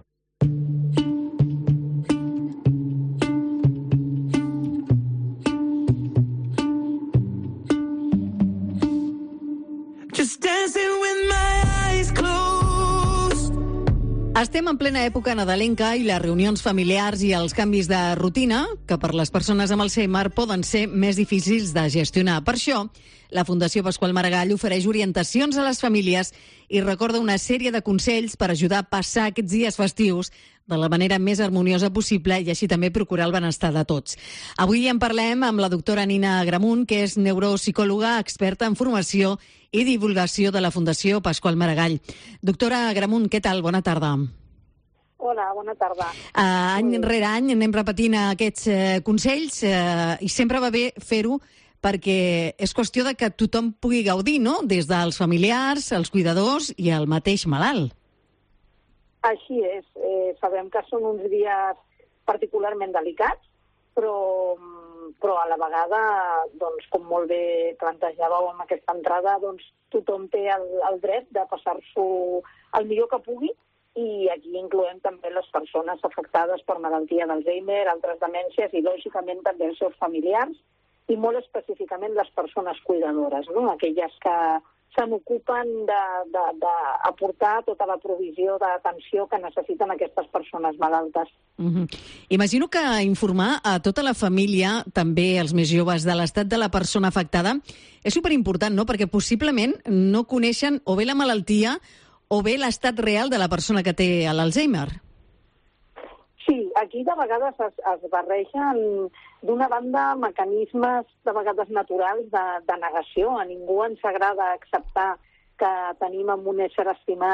Estem en plena època nadalenca i les reunions familiars i els canvis de rutina, que per les persones amb Alzheimer poden ser més difícils de gestionar. Per això, la Fundació Pasqual Maragall ofereix orientacions a les famílies i recorda una sèrie de consells per ajudar a passar aquests dies festius de la manera més harmoniosa possible i així també procurar el benestar de tots. Avui en parlem amb la doctora Nina Agramunt, que és neuropsicòloga, experta en formació i divulgació de la Fundació Pasqual Maragall. Doctora Agramunt, què tal? Bona tarda. Hola, bona tarda. Any rere any anem repetint aquests consells i sempre va bé fer-ho perquè és qüestió de que tothom pugui gaudir, no?, des dels familiars, els cuidadors i el mateix malalt. Així és. Sabem que són uns dies particularment delicats, però a la vegada, doncs, com molt bé plantejàveu amb aquesta entrada, doncs, tothom té el dret de passar-s'ho el millor que pugui, i aquí incloem també les persones afectades per malaltia d'Alzheimer, altres demències i, lògicament, també els seus familiars i molt específicament les persones cuidadores, no?, aquelles que se n'ocupen d'aportar tota la provisió d'atenció que necessiten aquestes persones malaltes. Imagino que informar a tota la família, també els més joves, de l'estat de la persona afectada és superimportant, no?, perquè possiblement no coneixen o bé la malaltia o bé l'estat real de la persona que té l'Alzheimer. Sí, aquí de vegades es barregen, d'una banda, mecanismes de vegades naturals de negació. A ningú ens agrada acceptar que tenim amb un ésser estimat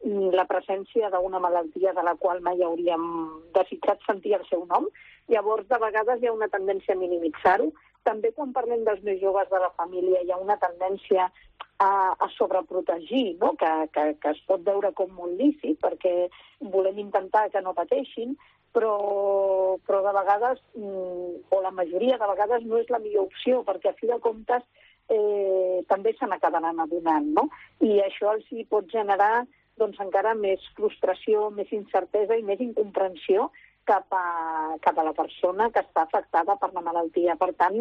la presència d'una malaltia de la qual mai hauríem desitjat sentir el seu nom. Llavors, de vegades hi ha una tendència a minimitzar-ho. També quan parlem dels més joves de la família hi ha una tendència a sobreprotegir, no? que es pot veure com molt lícit, perquè volem intentar que no pateixin, però de vegades, o la majoria de vegades, no és la millor opció, perquè a fi de comptes també se n'acabaran adonant, no? I això els hi pot generar encara més frustració, més incertesa i més incomprensió cap a la persona que està afectada per la malaltia. Per tant,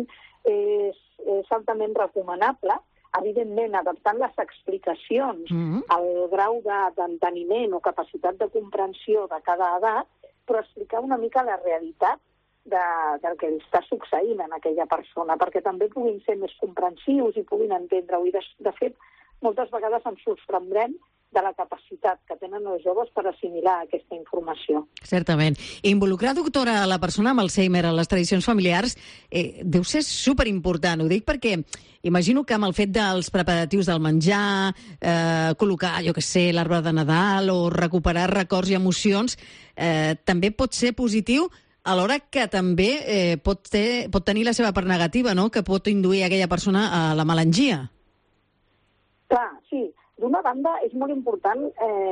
és altament recomanable, evidentment, adaptant les explicacions al grau d'enteniment o capacitat de comprensió de cada edat, però explicar una mica la realitat del que està succeint en aquella persona, perquè també puguin ser més comprensius i puguin entendre-ho. I, de fet, moltes vegades ens sorprendrem de la capacitat que tenen els joves per assimilar aquesta informació. Certament. Involucrar, doctora, la persona amb Alzheimer en les tradicions familiars deu ser superimportant. Ho dic perquè imagino que amb el fet dels preparatius del menjar, col·locar, jo què sé, l'arbre de Nadal o recuperar records i emocions, també pot ser positiu, alhora que també pot tenir la seva part negativa, no?, que pot induir aquella persona a la melangia. Clar, sí. D'una banda, és molt important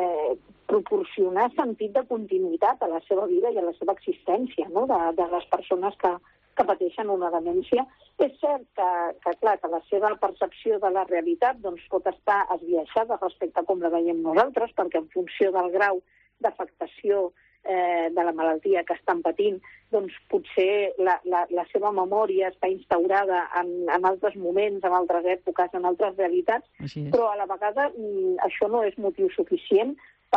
proporcionar sentit de continuïtat a la seva vida i a la seva existència, no?, de les persones que pateixen una demència. És cert que la seva percepció de la realitat pot estar esbiaixada respecte a com la veiem nosaltres, perquè en funció del grau d'afectació de la malaltia que estan patint, potser la seva memòria està instaurada en altres moments, en altres èpoques, en altres realitats, però a la vegada això no és motiu suficient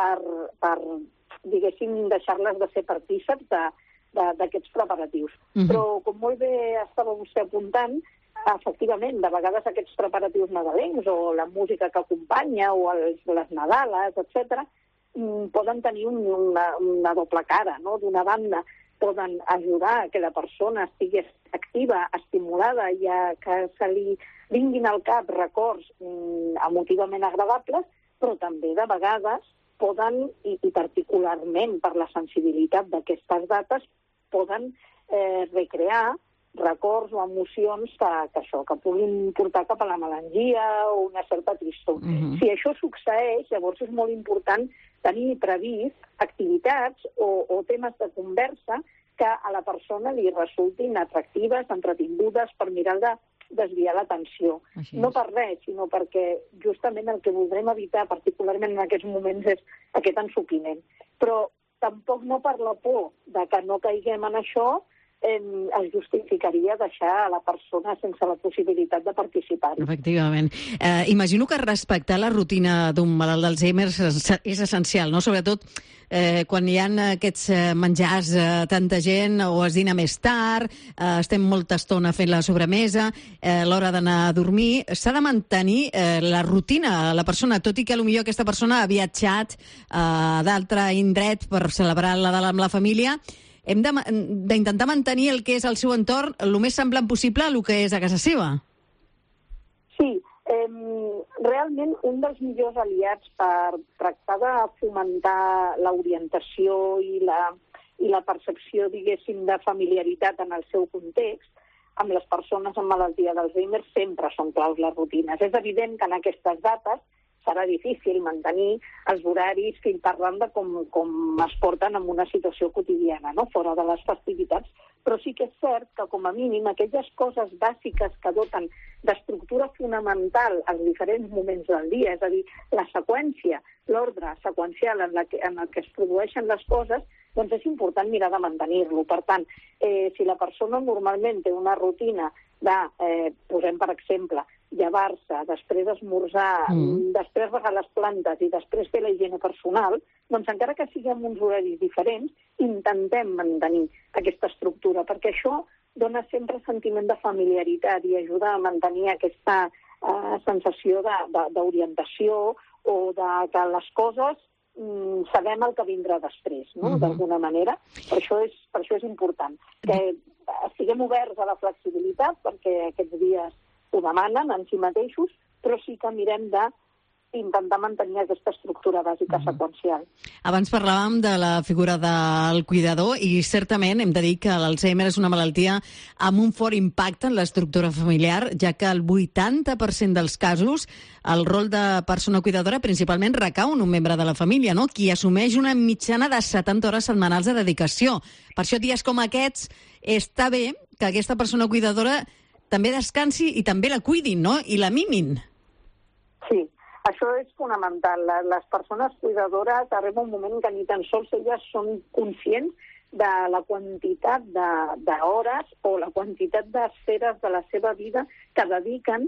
per diguéssim, deixar-les de ser partíceps d'aquests preparatius. Però, com molt bé estava vostè apuntant, efectivament, de vegades aquests preparatius nadalencs o la música que acompanya o les Nadales, etc., poden tenir una doble cara, no? D'una banda, poden ajudar a que la persona estigui activa, estimulada, i que se li vinguin al cap records emotivament agradables, però també de vegades poden, i particularment per la sensibilitat d'aquestes dates, poden recrear records o emocions que puguin portar cap a la melangia o una certa tristor. Si això succeeix, llavors és molt important tenir previst activitats o temes de conversa que a la persona li resultin atractives, entretingudes, per mirar de desviar l'atenció. No per res, sinó perquè justament el que voldrem evitar, particularment en aquests moments, és aquest ensopiment. Però tampoc no per la por de que no caiguem en això es justificaria deixar a la persona sense la possibilitat de participar-hi. Efectivament. Imagino que respectar la rutina d'un malalt d'Alzheimer és essencial, no? Sobretot quan hi ha aquests menjars tanta gent o es dina més tard, estem molta estona fent la sobremesa, l'hora d'anar a dormir. S'ha de mantenir la rutina. La persona, tot i que potser aquesta persona ha viatjat d'altre indret per celebrar el Nadal amb la família, hem d'intentar mantenir el que és el seu entorn el més semblant possible a el que és a casa seva. Sí, realment un dels millors aliats per tractar de fomentar l'orientació i la percepció, diguéssim, de familiaritat en el seu context, amb les persones amb malaltia d'Alzheimer sempre són claus les rutines. És evident que en aquestes dates serà difícil mantenir els horaris fil per randa com es porten en una situació quotidiana, no? Fora de les festivitats, però sí que és cert que, com a mínim, aquelles coses bàsiques que doten d'estructura fonamental als diferents moments del dia, és a dir, la seqüència, l'ordre seqüencial en el que es produeixen les coses, doncs és important mirar de mantenir-lo. Per tant, si la persona normalment té una rutina de, posem per exemple, llevar-se, després esmorzar, després regar les plantes i després fer la higiene personal, doncs encara que siguem uns horaris diferents, intentem mantenir aquesta estructura, perquè això dona sempre sentiment de familiaritat i ajuda a mantenir aquesta sensació d'orientació o de que les coses sabem el que vindrà després, no? D'alguna manera. Per això és important. Que estiguem oberts a la flexibilitat, perquè aquests dies ho demanen en si mateixos, però sí que mirem de intentar mantenir aquesta estructura bàsica seqüencial. Abans parlàvem de la figura del cuidador i certament hem de dir que l'Alzheimer és una malaltia amb un fort impacte en l'estructura familiar, ja que el 80% dels casos el rol de persona cuidadora principalment recau en un membre de la família, no? Qui assumeix una mitjana de 70 hores setmanals de dedicació. Per això dies com aquests està bé que aquesta persona cuidadora també descansi i també la cuidin, no? I la mimin. Sí. Això és fonamental. Les persones cuidadores arriba un moment que ni tan sols elles són conscients de la quantitat d'hores o la quantitat d'esferes de la seva vida que dediquen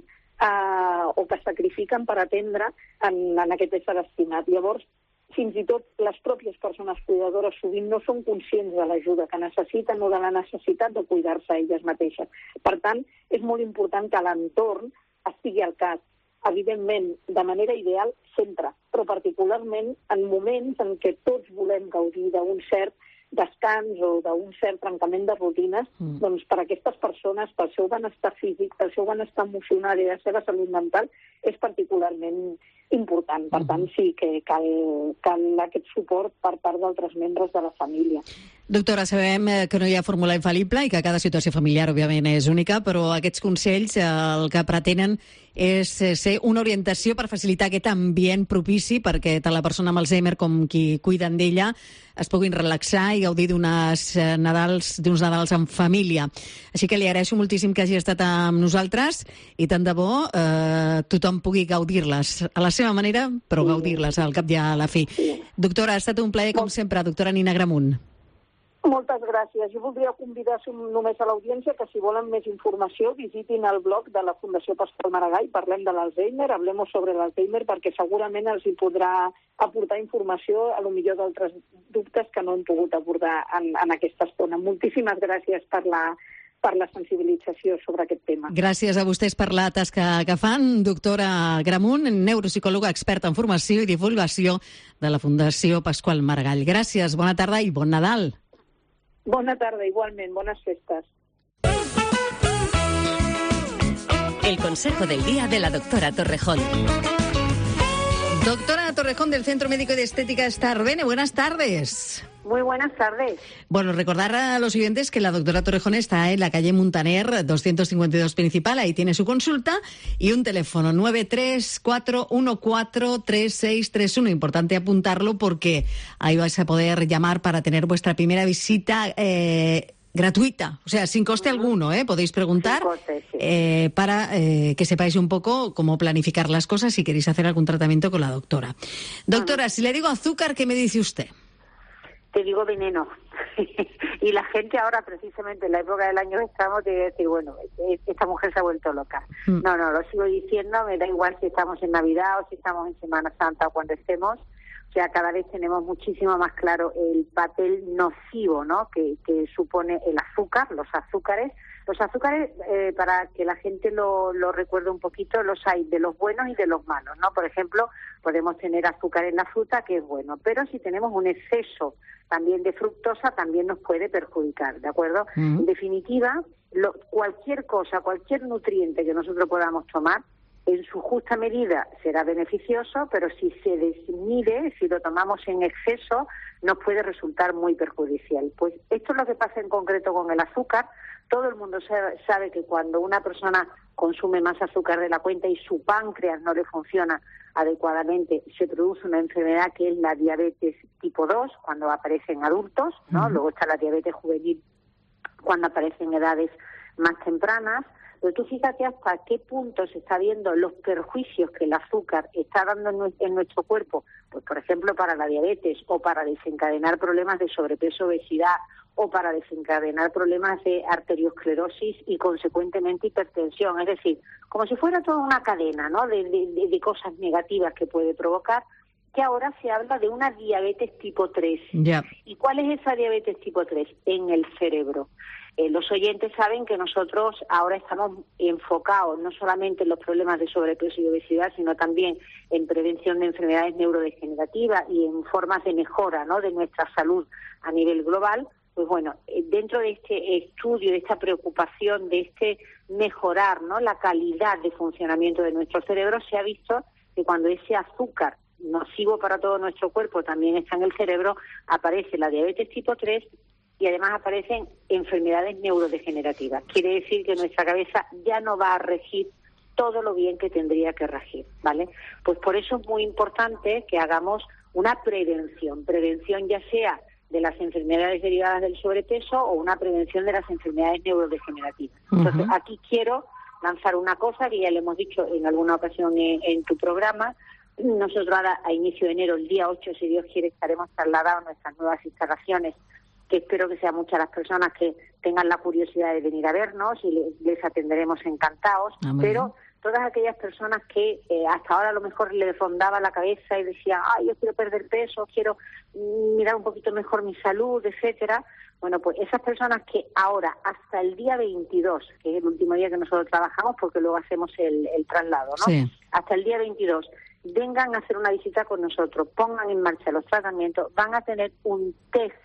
o que sacrifiquen per atendre en aquest ésser estimat. Llavors, fins i tot les pròpies persones cuidadores sovint no són conscients de l'ajuda que necessiten o de la necessitat de cuidar-se elles mateixes. Per tant, és molt important que l'entorn estigui al cas. Evidentment, de manera ideal, sempre, però particularment en moments en què tots volem gaudir d'un cert descans o d'un cert trencament de rutines, doncs per a aquestes persones, pel seu benestar físic, pel seu benestar emocional i la seva salut mental, és particularment important. Per tant, sí que cal aquest suport per part d'altres membres de la família. Doctora, sabem que no hi ha fórmula infal·lible i que cada situació familiar, òbviament, és única, però aquests consells el que pretenen és ser una orientació per facilitar aquest ambient propici perquè tant la persona amb Alzheimer com qui cuiden d'ella es puguin relaxar i gaudir d'uns Nadals en família. Així que li agraeixo moltíssim que hagi estat amb nosaltres i tant de bo tothom pugui gaudir-les a la seva manera, però gaudir-les al cap i a la fi. Doctora, ha estat un plaer com sempre, doctora Nina Gramunt. Moltes gràcies. Jo voldria convidar només a l'audiència que si volen més informació visitin el blog de la Fundació Pasqual Maragall, parlem de l'Alzheimer, hablemos sobre l'Alzheimer, perquè segurament els hi podrà aportar informació, a lo millor d'altres dubtes que no hem pogut abordar en aquesta estona. Moltíssimes gràcies per la sensibilització sobre aquest tema. Gràcies a vostès per la tasca que fan. Doctora Gramunt, neuropsicòloga experta en formació i divulgació de la Fundació Pasqual Maragall. Gràcies, bona tarda i bon Nadal. Bona tarda, igualment. Bones festes. El consejo del día de la doctora Torrejón. Doctora Torrejón del Centro Médico de Estética Starbene, buenas tardes. Muy buenas tardes. Bueno, recordar a los oyentes que la doctora Torrejón está en la calle Muntaner 252 principal, ahí tiene su consulta y un teléfono 934143631. Importante apuntarlo porque ahí vais a poder llamar para tener vuestra primera visita gratuita, o sea, sin coste alguno, podéis preguntar sin coste, sí. Para que sepáis un poco cómo planificar las cosas si queréis hacer algún tratamiento con la doctora. Doctora, si le digo azúcar, ¿qué me dice usted? Te digo veneno. Y la gente ahora, precisamente en la época del año que estamos, te debe decir, bueno, esta mujer se ha vuelto loca. No, lo sigo diciendo, me da igual si estamos en Navidad o si estamos en Semana Santa o cuando estemos. O sea, cada vez tenemos muchísimo más claro el papel nocivo, ¿no?, que supone el azúcar, los azúcares. Los azúcares, para que la gente lo recuerde un poquito, los hay de los buenos y de los malos, ¿no? Por ejemplo, podemos tener azúcar en la fruta, que es bueno, pero si tenemos un exceso también de fructosa, también nos puede perjudicar, ¿de acuerdo? En definitiva, cualquier cosa, cualquier nutriente que nosotros podamos tomar, en su justa medida será beneficioso, pero si se desmide, si lo tomamos en exceso, nos puede resultar muy perjudicial. Pues esto es lo que pasa en concreto con el azúcar. Todo el mundo sabe que cuando una persona consume más azúcar de la cuenta y su páncreas no le funciona adecuadamente, se produce una enfermedad que es la diabetes tipo 2, cuando aparece en adultos, ¿no? Luego está la diabetes juvenil, cuando aparece en edades más tempranas. Pero tú fíjate hasta qué punto se está viendo los perjuicios que el azúcar está dando en nuestro cuerpo, pues por ejemplo para la diabetes o para desencadenar problemas de sobrepeso, obesidad o para desencadenar problemas de arteriosclerosis y consecuentemente hipertensión. Es decir, como si fuera toda una cadena, ¿no?, de cosas negativas que puede provocar, que ahora se habla de una diabetes tipo 3. Yeah. ¿Y cuál es esa diabetes tipo 3? En el cerebro. Los oyentes saben que nosotros ahora estamos enfocados no solamente en los problemas de sobrepeso y obesidad, sino también en prevención de enfermedades neurodegenerativas y en formas de mejora, ¿no?, de nuestra salud a nivel global. Pues bueno, dentro de este estudio, de esta preocupación, de este mejorar, ¿no?, la calidad de funcionamiento de nuestro cerebro, se ha visto que cuando ese azúcar nocivo para todo nuestro cuerpo también está en el cerebro, aparece la diabetes tipo 3 y además aparecen enfermedades neurodegenerativas. Quiere decir que nuestra cabeza ya no va a regir todo lo bien que tendría que regir, ¿vale? Pues por eso es muy importante que hagamos una prevención ya sea de las enfermedades derivadas del sobrepeso o una prevención de las enfermedades neurodegenerativas. Entonces, aquí quiero lanzar una cosa que ya le hemos dicho en alguna ocasión en tu programa. Nosotros ahora, a inicio de enero, el día 8, si Dios quiere, estaremos trasladados a nuestras nuevas instalaciones, que espero que sean muchas las personas que tengan la curiosidad de venir a vernos y les atenderemos encantados, pero todas aquellas personas que hasta ahora a lo mejor les rondaba la cabeza y decían, yo quiero perder peso, quiero mirar un poquito mejor mi salud, etcétera. Bueno, pues esas personas que ahora, hasta el día 22, que es el último día que nosotros trabajamos, porque luego hacemos el traslado, ¿no? Sí. Hasta el día 22, vengan a hacer una visita con nosotros, pongan en marcha los tratamientos, van a tener un test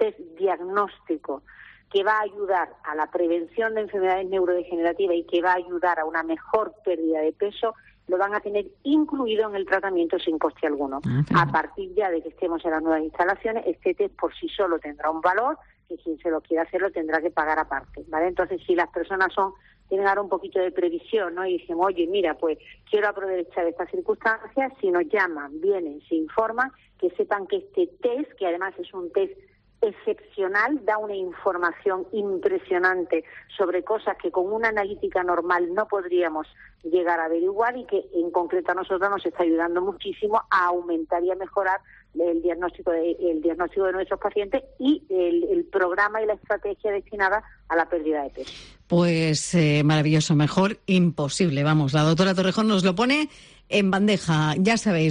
diagnóstico que va a ayudar a la prevención de enfermedades neurodegenerativas y que va a ayudar a una mejor pérdida de peso, lo van a tener incluido en el tratamiento sin coste alguno. A partir ya de que estemos en las nuevas instalaciones, este test por sí solo tendrá un valor, que quien se lo quiera hacer lo tendrá que pagar aparte, ¿vale? Entonces, si las personas tienen ahora un poquito de previsión, ¿no? Y dicen, oye, mira, pues quiero aprovechar estas circunstancias, si nos llaman, vienen, se informan, que sepan que este test, que además es un test excepcional, da una información impresionante sobre cosas que con una analítica normal no podríamos llegar a averiguar y que en concreto a nosotros nos está ayudando muchísimo a aumentar y a mejorar el diagnóstico de nuestros pacientes y el programa y la estrategia destinada a la pérdida de peso. Pues maravilloso, mejor imposible. Vamos, la doctora Torrejón nos lo pone en bandeja. Ya sabéis,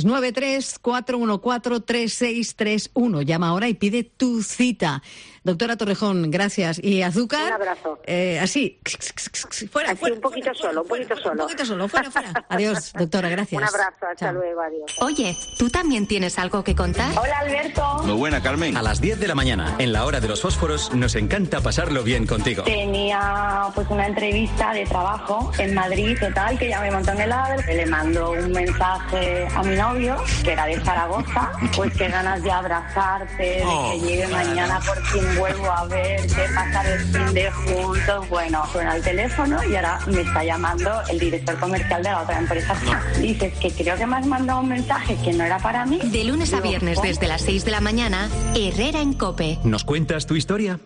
93-414-3631. Llama ahora y pide tu cita. Doctora Torrejón, gracias. ¿Y azúcar? Un abrazo. Así. Fuera, así, fuera. Un poquito solo. Fuera. Adiós, doctora, gracias. Un abrazo, hasta luego, adiós. Oye, ¿tú también tienes algo que contar? Hola, Alberto. Muy buena, Carmen. A las 10 de la mañana, en la hora de los fósforos, nos encanta pasarlo bien contigo. Tenía pues una entrevista de trabajo en Madrid, total, que ya me montó en el AVE. Le mando un mensaje a mi novio, que era de Zaragoza, pues qué ganas de abrazarte, de que llegue mañana por fin vuelvo a verte, pasar el fin de juntos. Bueno, suena el teléfono y ahora me está llamando el director comercial de la otra empresa. Dices que creo que me has mandado un mensaje que no era para mí. De lunes a viernes desde las 6 de la mañana, Herrera en COPE. ¿Nos cuentas tu historia?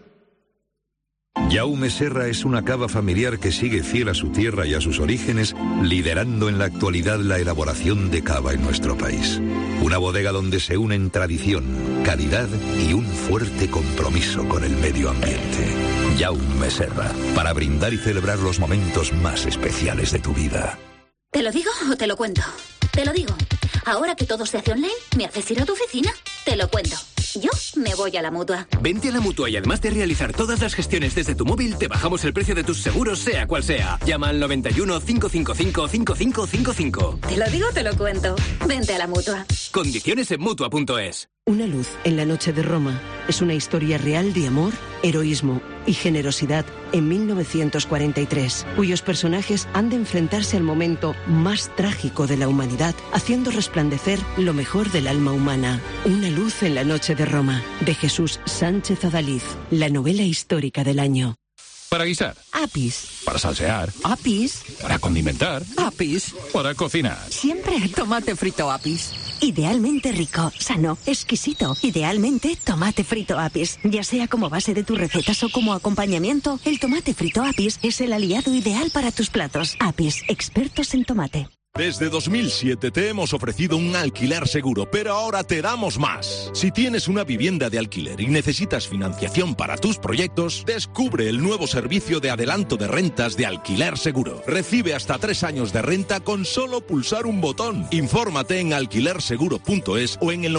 Jaume Serra es una cava familiar que sigue fiel a su tierra y a sus orígenes, liderando en la actualidad la elaboración de cava en nuestro país. Una bodega donde se unen tradición, calidad y un fuerte compromiso con el medio ambiente. Jaume Serra, para brindar y celebrar los momentos más especiales de tu vida. ¿Te lo digo o te lo cuento? Te lo digo. Ahora que todo se hace online, ¿me haces ir a tu oficina? Te lo cuento. Yo me voy a la Mutua. Vente a la Mutua y además de realizar todas las gestiones desde tu móvil, te bajamos el precio de tus seguros, sea cual sea. Llama al 91 555 5555. Te lo digo, te lo cuento. Vente a la Mutua. Condiciones en Mutua.es. Una luz en la noche de Roma es una historia real de amor, heroísmo y generosidad en 1943, cuyos personajes han de enfrentarse al momento más trágico de la humanidad, haciendo resplandecer lo mejor del alma humana. Una luz en la noche de Roma, de Jesús Sánchez Adaliz, la novela histórica del año. Para guisar. Apis. Para salsear. Apis. Para condimentar. Apis. Para cocinar. Siempre tomate frito Apis. Idealmente rico, sano, exquisito. Idealmente tomate frito Apis. Ya sea como base de tus recetas o como acompañamiento, el tomate frito Apis es el aliado ideal para tus platos. Apis, expertos en tomate. Desde 2007 te hemos ofrecido un alquiler seguro, pero ahora te damos más. Si tienes una vivienda de alquiler y necesitas financiación para tus proyectos, descubre el nuevo servicio de adelanto de rentas de Alquiler Seguro. Recibe hasta 3 años de renta con solo pulsar un botón. Infórmate en alquilerseguro.es o en el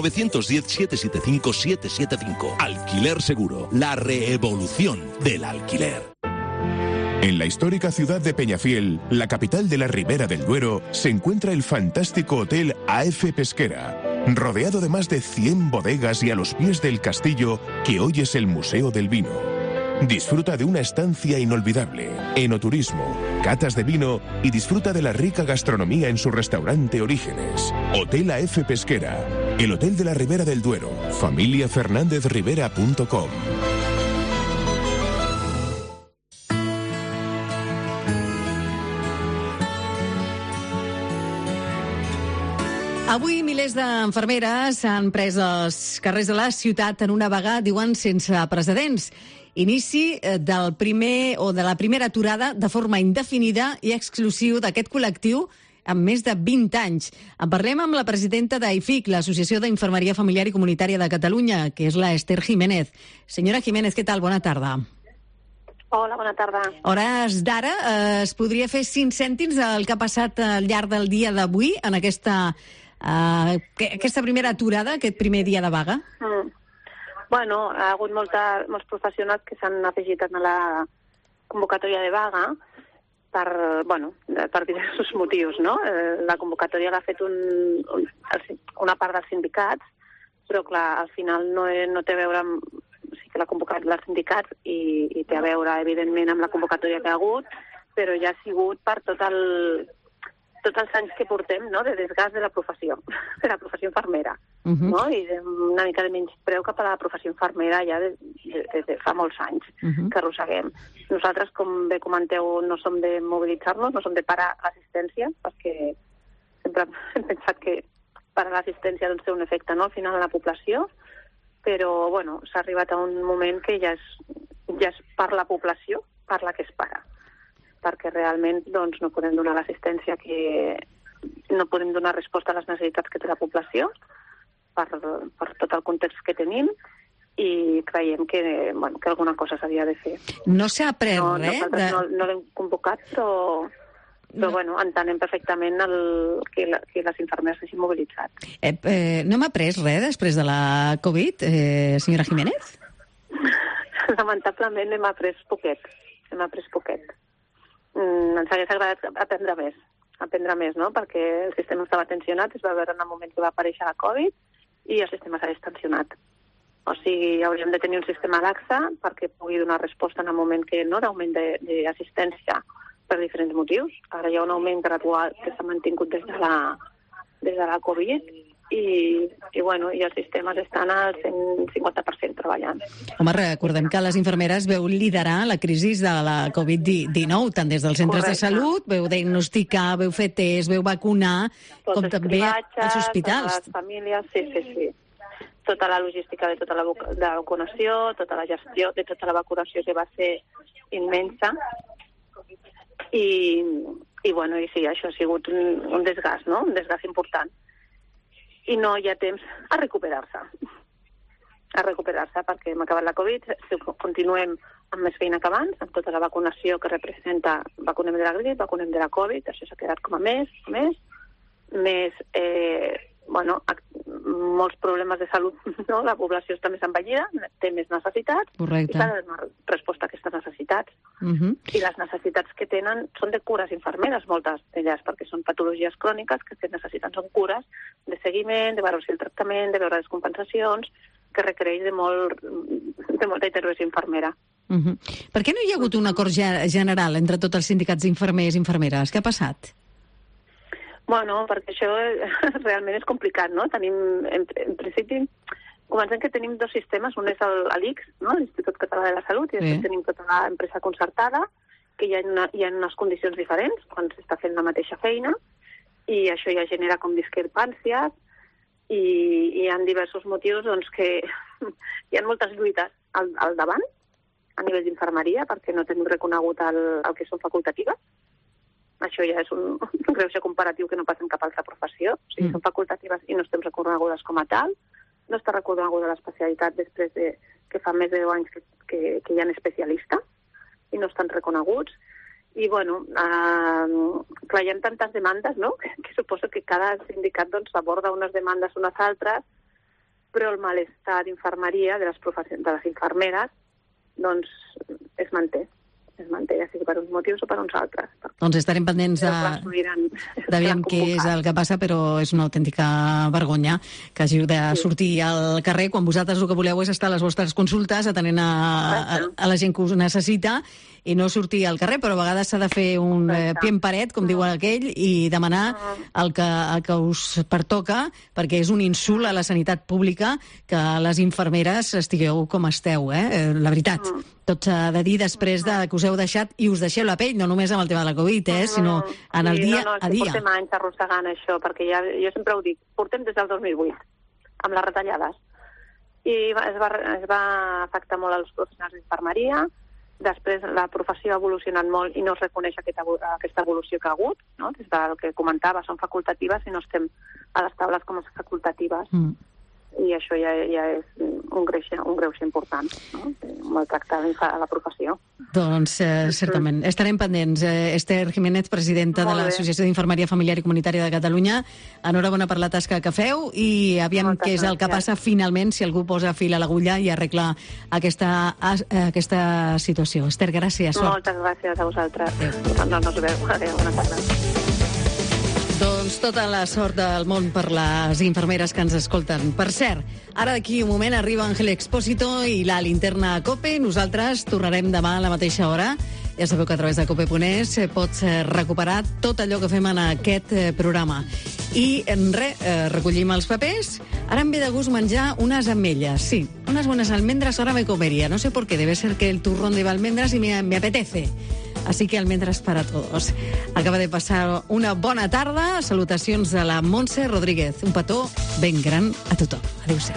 910-775-775. Alquiler Seguro, la reevolución del alquiler. En la histórica ciudad de Peñafiel, la capital de la Ribera del Duero, se encuentra el fantástico Hotel AF Pesquera, rodeado de más de 100 bodegas y a los pies del castillo que hoy es el Museo del Vino. Disfruta de una estancia inolvidable, enoturismo, catas de vino y disfruta de la rica gastronomía en su restaurante Orígenes. Hotel AF Pesquera, el hotel de la Ribera del Duero. familiafernandezribera.com. Avui milers d'enfermeres han pres els carrers de la ciutat en una vaga, diuen, sense precedents. Inici del primer o de la primera aturada de forma indefinida i exclusiu d'aquest col·lectiu amb més de 20 anys. En parlem amb la presidenta d'AIFIC, l'Associació d'Infermeria Familiar i Comunitària de Catalunya, que és la Esther Jiménez. Senyora Jiménez, què tal? Bona tarda. Hola, bona tarda. A hores d'ara es podria fer 5 cèntims del que ha passat al llarg del dia d'avui en aquesta primera aturada, aquest primer dia de vaga? Bueno, ha hagut molts professionals que s'han afegit a la convocatòria de vaga per diversos motius, no? La convocatòria l'ha fet una part dels sindicats, però clar, al final no té a veure amb... Sí que l'ha convocat els sindicats i té a veure, evidentment, amb la convocatòria que ha hagut, però ja ha sigut per tots els anys que portem, no?, de desgast de la professió infermera, no? I una mica de menyspreu cap a la professió infermera ja des de fa molts anys que arrosseguem. Nosaltres, com bé comenteu, no som de mobilitzar-nos, no som de parar l'assistència, perquè sempre hem pensat que parar l'assistència doncs, té un efecte, no?, al final a la població, però bueno, s'ha arribat a un moment que ja és per la població per la que es para, perquè realment doncs, no podem donar l'assistència no podem donar resposta a les necessitats que té la població per tot el context que tenim i creiem que alguna cosa s'havia de fer. No s'ha après res? No l'hem convocat, però bueno, entenem perfectament que les infermeres s'hagin mobilitzat. No m'ha après res després de la Covid, senyora Jiménez? Lamentablement hem après poquet. Ens hagués agradat aprendre més, no? Perquè el sistema estava tensionat, es va veure en el moment que va aparèixer la Covid i el sistema s'hagués tensionat. O sigui, hauríem de tenir un sistema laxa perquè pugui donar resposta en el moment que no d'augment d'assistència per diferents motius. Ara hi ha un augment gradual que s'ha mantingut des de la Covid i els sistemes estan al 150% treballant. Home, recordem que les infermeres veu liderar la crisi de la Covid-19, tant des dels centres de salut, veu diagnosticar, veu fer test, veu vacunar, com també als hospitals. Les famílies, sí. Tota la logística de tota la vacunació, tota la gestió de tota la vacunació que va ser immensa. I sí, això ha sigut un desgast, no? Un desgast important. I no hi ha temps a recuperar-se perquè hem acabat la Covid, continuem amb més feina que abans, amb tota la vacunació que representa, vacunem de la grip, vacunem de la Covid, això s'ha quedat com a més, molts problemes de salut, no? La població està més envellida, té més necessitats, correcte, i s'ha de donar resposta a aquestes necessitats. I les necessitats que tenen són de cures infermeres, moltes d'elles, perquè són patologies cròniques que necessiten, són cures de seguiment, de veure si el tractament, de veure les compensacions, que requereix de molta intervenció infermera. Per què no hi ha hagut un acord general entre tots els sindicats d'infermers i infermeres? Què ha passat? Bueno, perquè això realment és complicat, no? Tenim, en principi, comencem que tenim dos sistemes, un és l'ICS, no? l'Institut Català de la Salut, i després tenim tota l'empresa concertada, que hi ha unes condicions diferents quan s'està fent la mateixa feina, i això ja genera com discrepàncies, i hi ha diversos motius doncs, que hi ha moltes lluites al davant, a nivell d'infermeria, perquè no tenim reconegut el que són facultatives. Això ja és un greuge comparatiu que no passa en cap altra professió. O sigui, són facultatives i no estem reconegudes com a tal. No està reconeguda l'especialitat després que fa més de 10 anys que hi ha especialista i no estan reconeguts. I, bueno, clar, hi ha tantes demandes, no?, que suposo que cada sindicat doncs, aborda unes demandes unes altres, però el malestar d'infermeria de les infermeres doncs, es manté. es manté, ja sigui per uns motius o per uns altres. Doncs estarem pendents d'aviam què és el que passa, però és una autèntica vergonya que hàgiu de sortir al carrer quan vosaltres el que voleu és estar a les vostres consultes atenent a la gent que us necessita i no sortir al carrer, però a vegades s'ha de fer un pie en paret, com diu aquell, i demanar el que us pertoca, perquè és un insult a la sanitat pública que les infermeres estigueu com esteu, la veritat. Tot s'ha de dir després que us heu deixat, i us deixeu la pell, no només amb el tema de la Covid, sinó en el dia a dia. Portem anys arrossegant això, perquè jo sempre ho dic, portem des del 2008, amb les retallades. I es va afectar molt als professionals d'infermeria. Després la professió ha evolucionat molt i no es reconeix aquesta evolució que ha hagut, no? Des del que comentava, són facultatives i no estem a les taules com a facultatives. I això ja és un greuge important, no? Maltractar a la professió. Doncs, certament. Estarem pendents. Esther Jiménez, presidenta de l'Associació d'Infermeria Familiar i Comunitària de Catalunya. Enhorabona per la tasca que feu i aviam què és el que passa finalment si algú posa fil a l'agulla i arregla aquesta situació. Esther, gràcies. Moltes gràcies a vosaltres. Nos veu. Adéu, bona tarda. Doncs tota la sort del món per les infermeres que ens escolten. Per cert, ara d'aquí un moment arriba Ángel Expósito i la linterna COPE. Nosaltres tornarem demà a la mateixa hora. Ja sabeu que a través de cope.es pots recuperar tot allò que fem en aquest programa. I recollim els papers. Ara em ve de gust menjar unes ametlles. Sí, unas buenas almendras ahora me comería. No sé por qué, debe ser que el turrón lleva almendras y me apetece. Así que almendras para todos. Acaba de passar una bona tarda. Salutacions de la Montse Rodríguez. Un petó ben gran a tothom. Adéu-siau.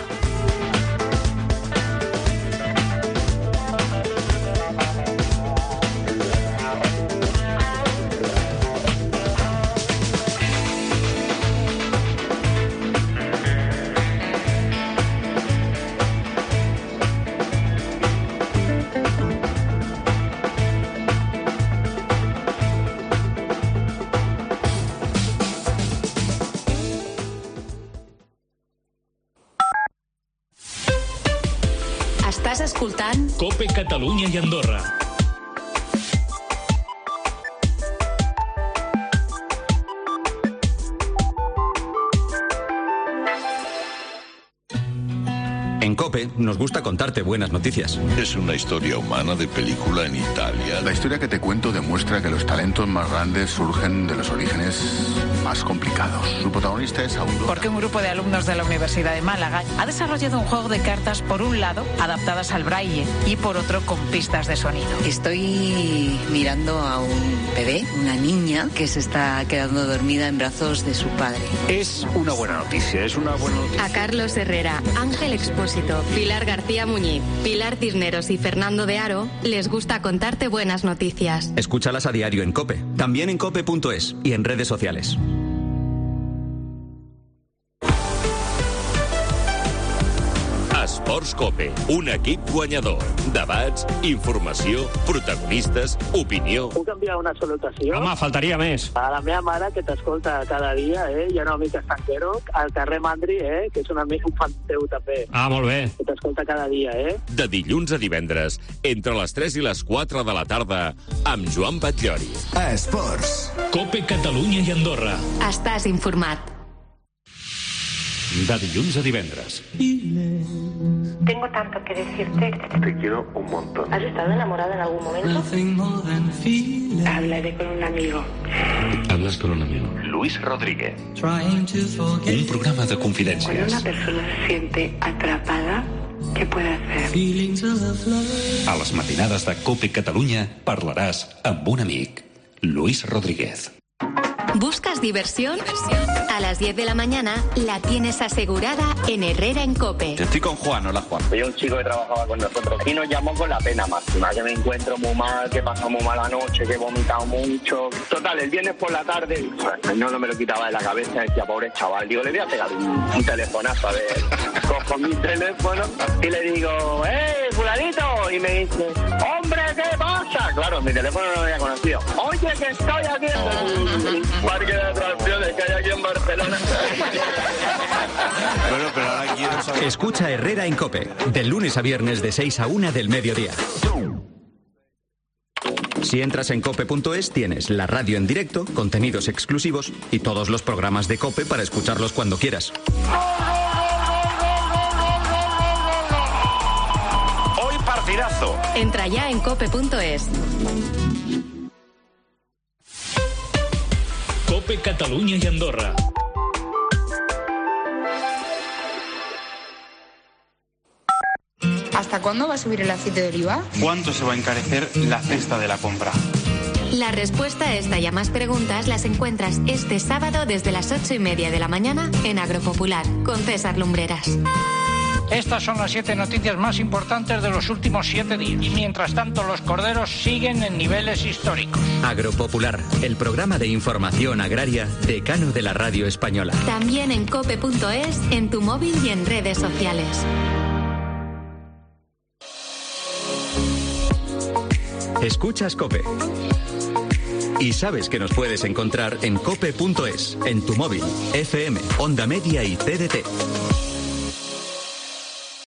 Estàs escoltant COPE Catalunya i Andorra. En COPE nos gusta contarte buenas noticias. Es una historia humana de película en Italia. La historia que te cuento demuestra que los talentos más grandes surgen de los orígenes más complicados. Su protagonista es Aurora. Porque un grupo de alumnos de la Universidad de Málaga ha desarrollado un juego de cartas, por un lado, adaptadas al braille, y por otro, con pistas de sonido. Estoy mirando a un bebé, una niña, que se está quedando dormida en brazos de su padre. Es una buena noticia, A Carlos Herrera, Ángel Expósito, Pilar García Muñiz, Pilar Cisneros y Fernando de Aro les gusta contarte buenas noticias. Escúchalas a diario en COPE, también en cope.es y en redes sociales. Esports COPE, un equip guanyador. Debats, informació, protagonistes, opinió. Puc enviar una salutació? Home, faltaria més. A la meva mare, que t'escolta cada dia, i a un amic estanquero, al carrer Mandri, que és un fan teu també. Ah, molt bé. Que t'escolta cada dia, De dilluns a divendres, entre les 3 i les 4 de la tarda, amb Joan Batllori. Esports. COPE Catalunya i Andorra. Estàs informat. De dilluns a divendres. Tengo tanto que decirte. Te quiero un montón. ¿Has estado enamorada en algún momento? Hablaré con un amigo. Hablas con un amigo. Luis Rodríguez. Un programa de confidències. Cuando una persona se siente atrapada, què puede hacer? A les matinades de COPE Catalunya parlaràs amb un amic, Luis Rodríguez. ¿Buscas diversión? A las 10 de la mañana la tienes asegurada en Herrera en COPE. Yo estoy con Juan, hola Juan. Soy un chico que trabajaba con nosotros y nos llamó con la pena máxima, que me encuentro muy mal, que pasó muy mala noche, que he vomitado mucho. Total, el viernes por la tarde, no me lo quitaba de la cabeza, decía, pobre chaval. Digo, le voy a pegar un telefonazo, a ver. Cojo mi teléfono y le digo, fulanito, y me dice, hombre, ¿qué pasa? Claro, mi teléfono no lo había conocido. Oye, que estoy aquí en un parque de atracciones que hay aquí en Barcelona. Bueno, pero ahora quiero saber... Escucha Herrera en COPE, de lunes a viernes de 6 a 1 del mediodía. Si entras en cope.es tienes la radio en directo, contenidos exclusivos y todos los programas de COPE para escucharlos cuando quieras. Hoy partidazo. Entra ya en cope.es. COPE Cataluña y Andorra. ¿Hasta cuándo va a subir el aceite de oliva? ¿Cuánto se va a encarecer la cesta de la compra? La respuesta a esta y a más preguntas las encuentras este sábado desde las 8:30 de la mañana en Agropopular, con César Lumbreras. Estas son las 7 noticias más importantes de los últimos 7 días. Y mientras tanto, los corderos siguen en niveles históricos. Agropopular, el programa de información agraria decano de la radio española. También en cope.es, en tu móvil y en redes sociales. Escuchas COPE. Y sabes que nos puedes encontrar en cope.es, en tu móvil, FM, Onda Media y TDT.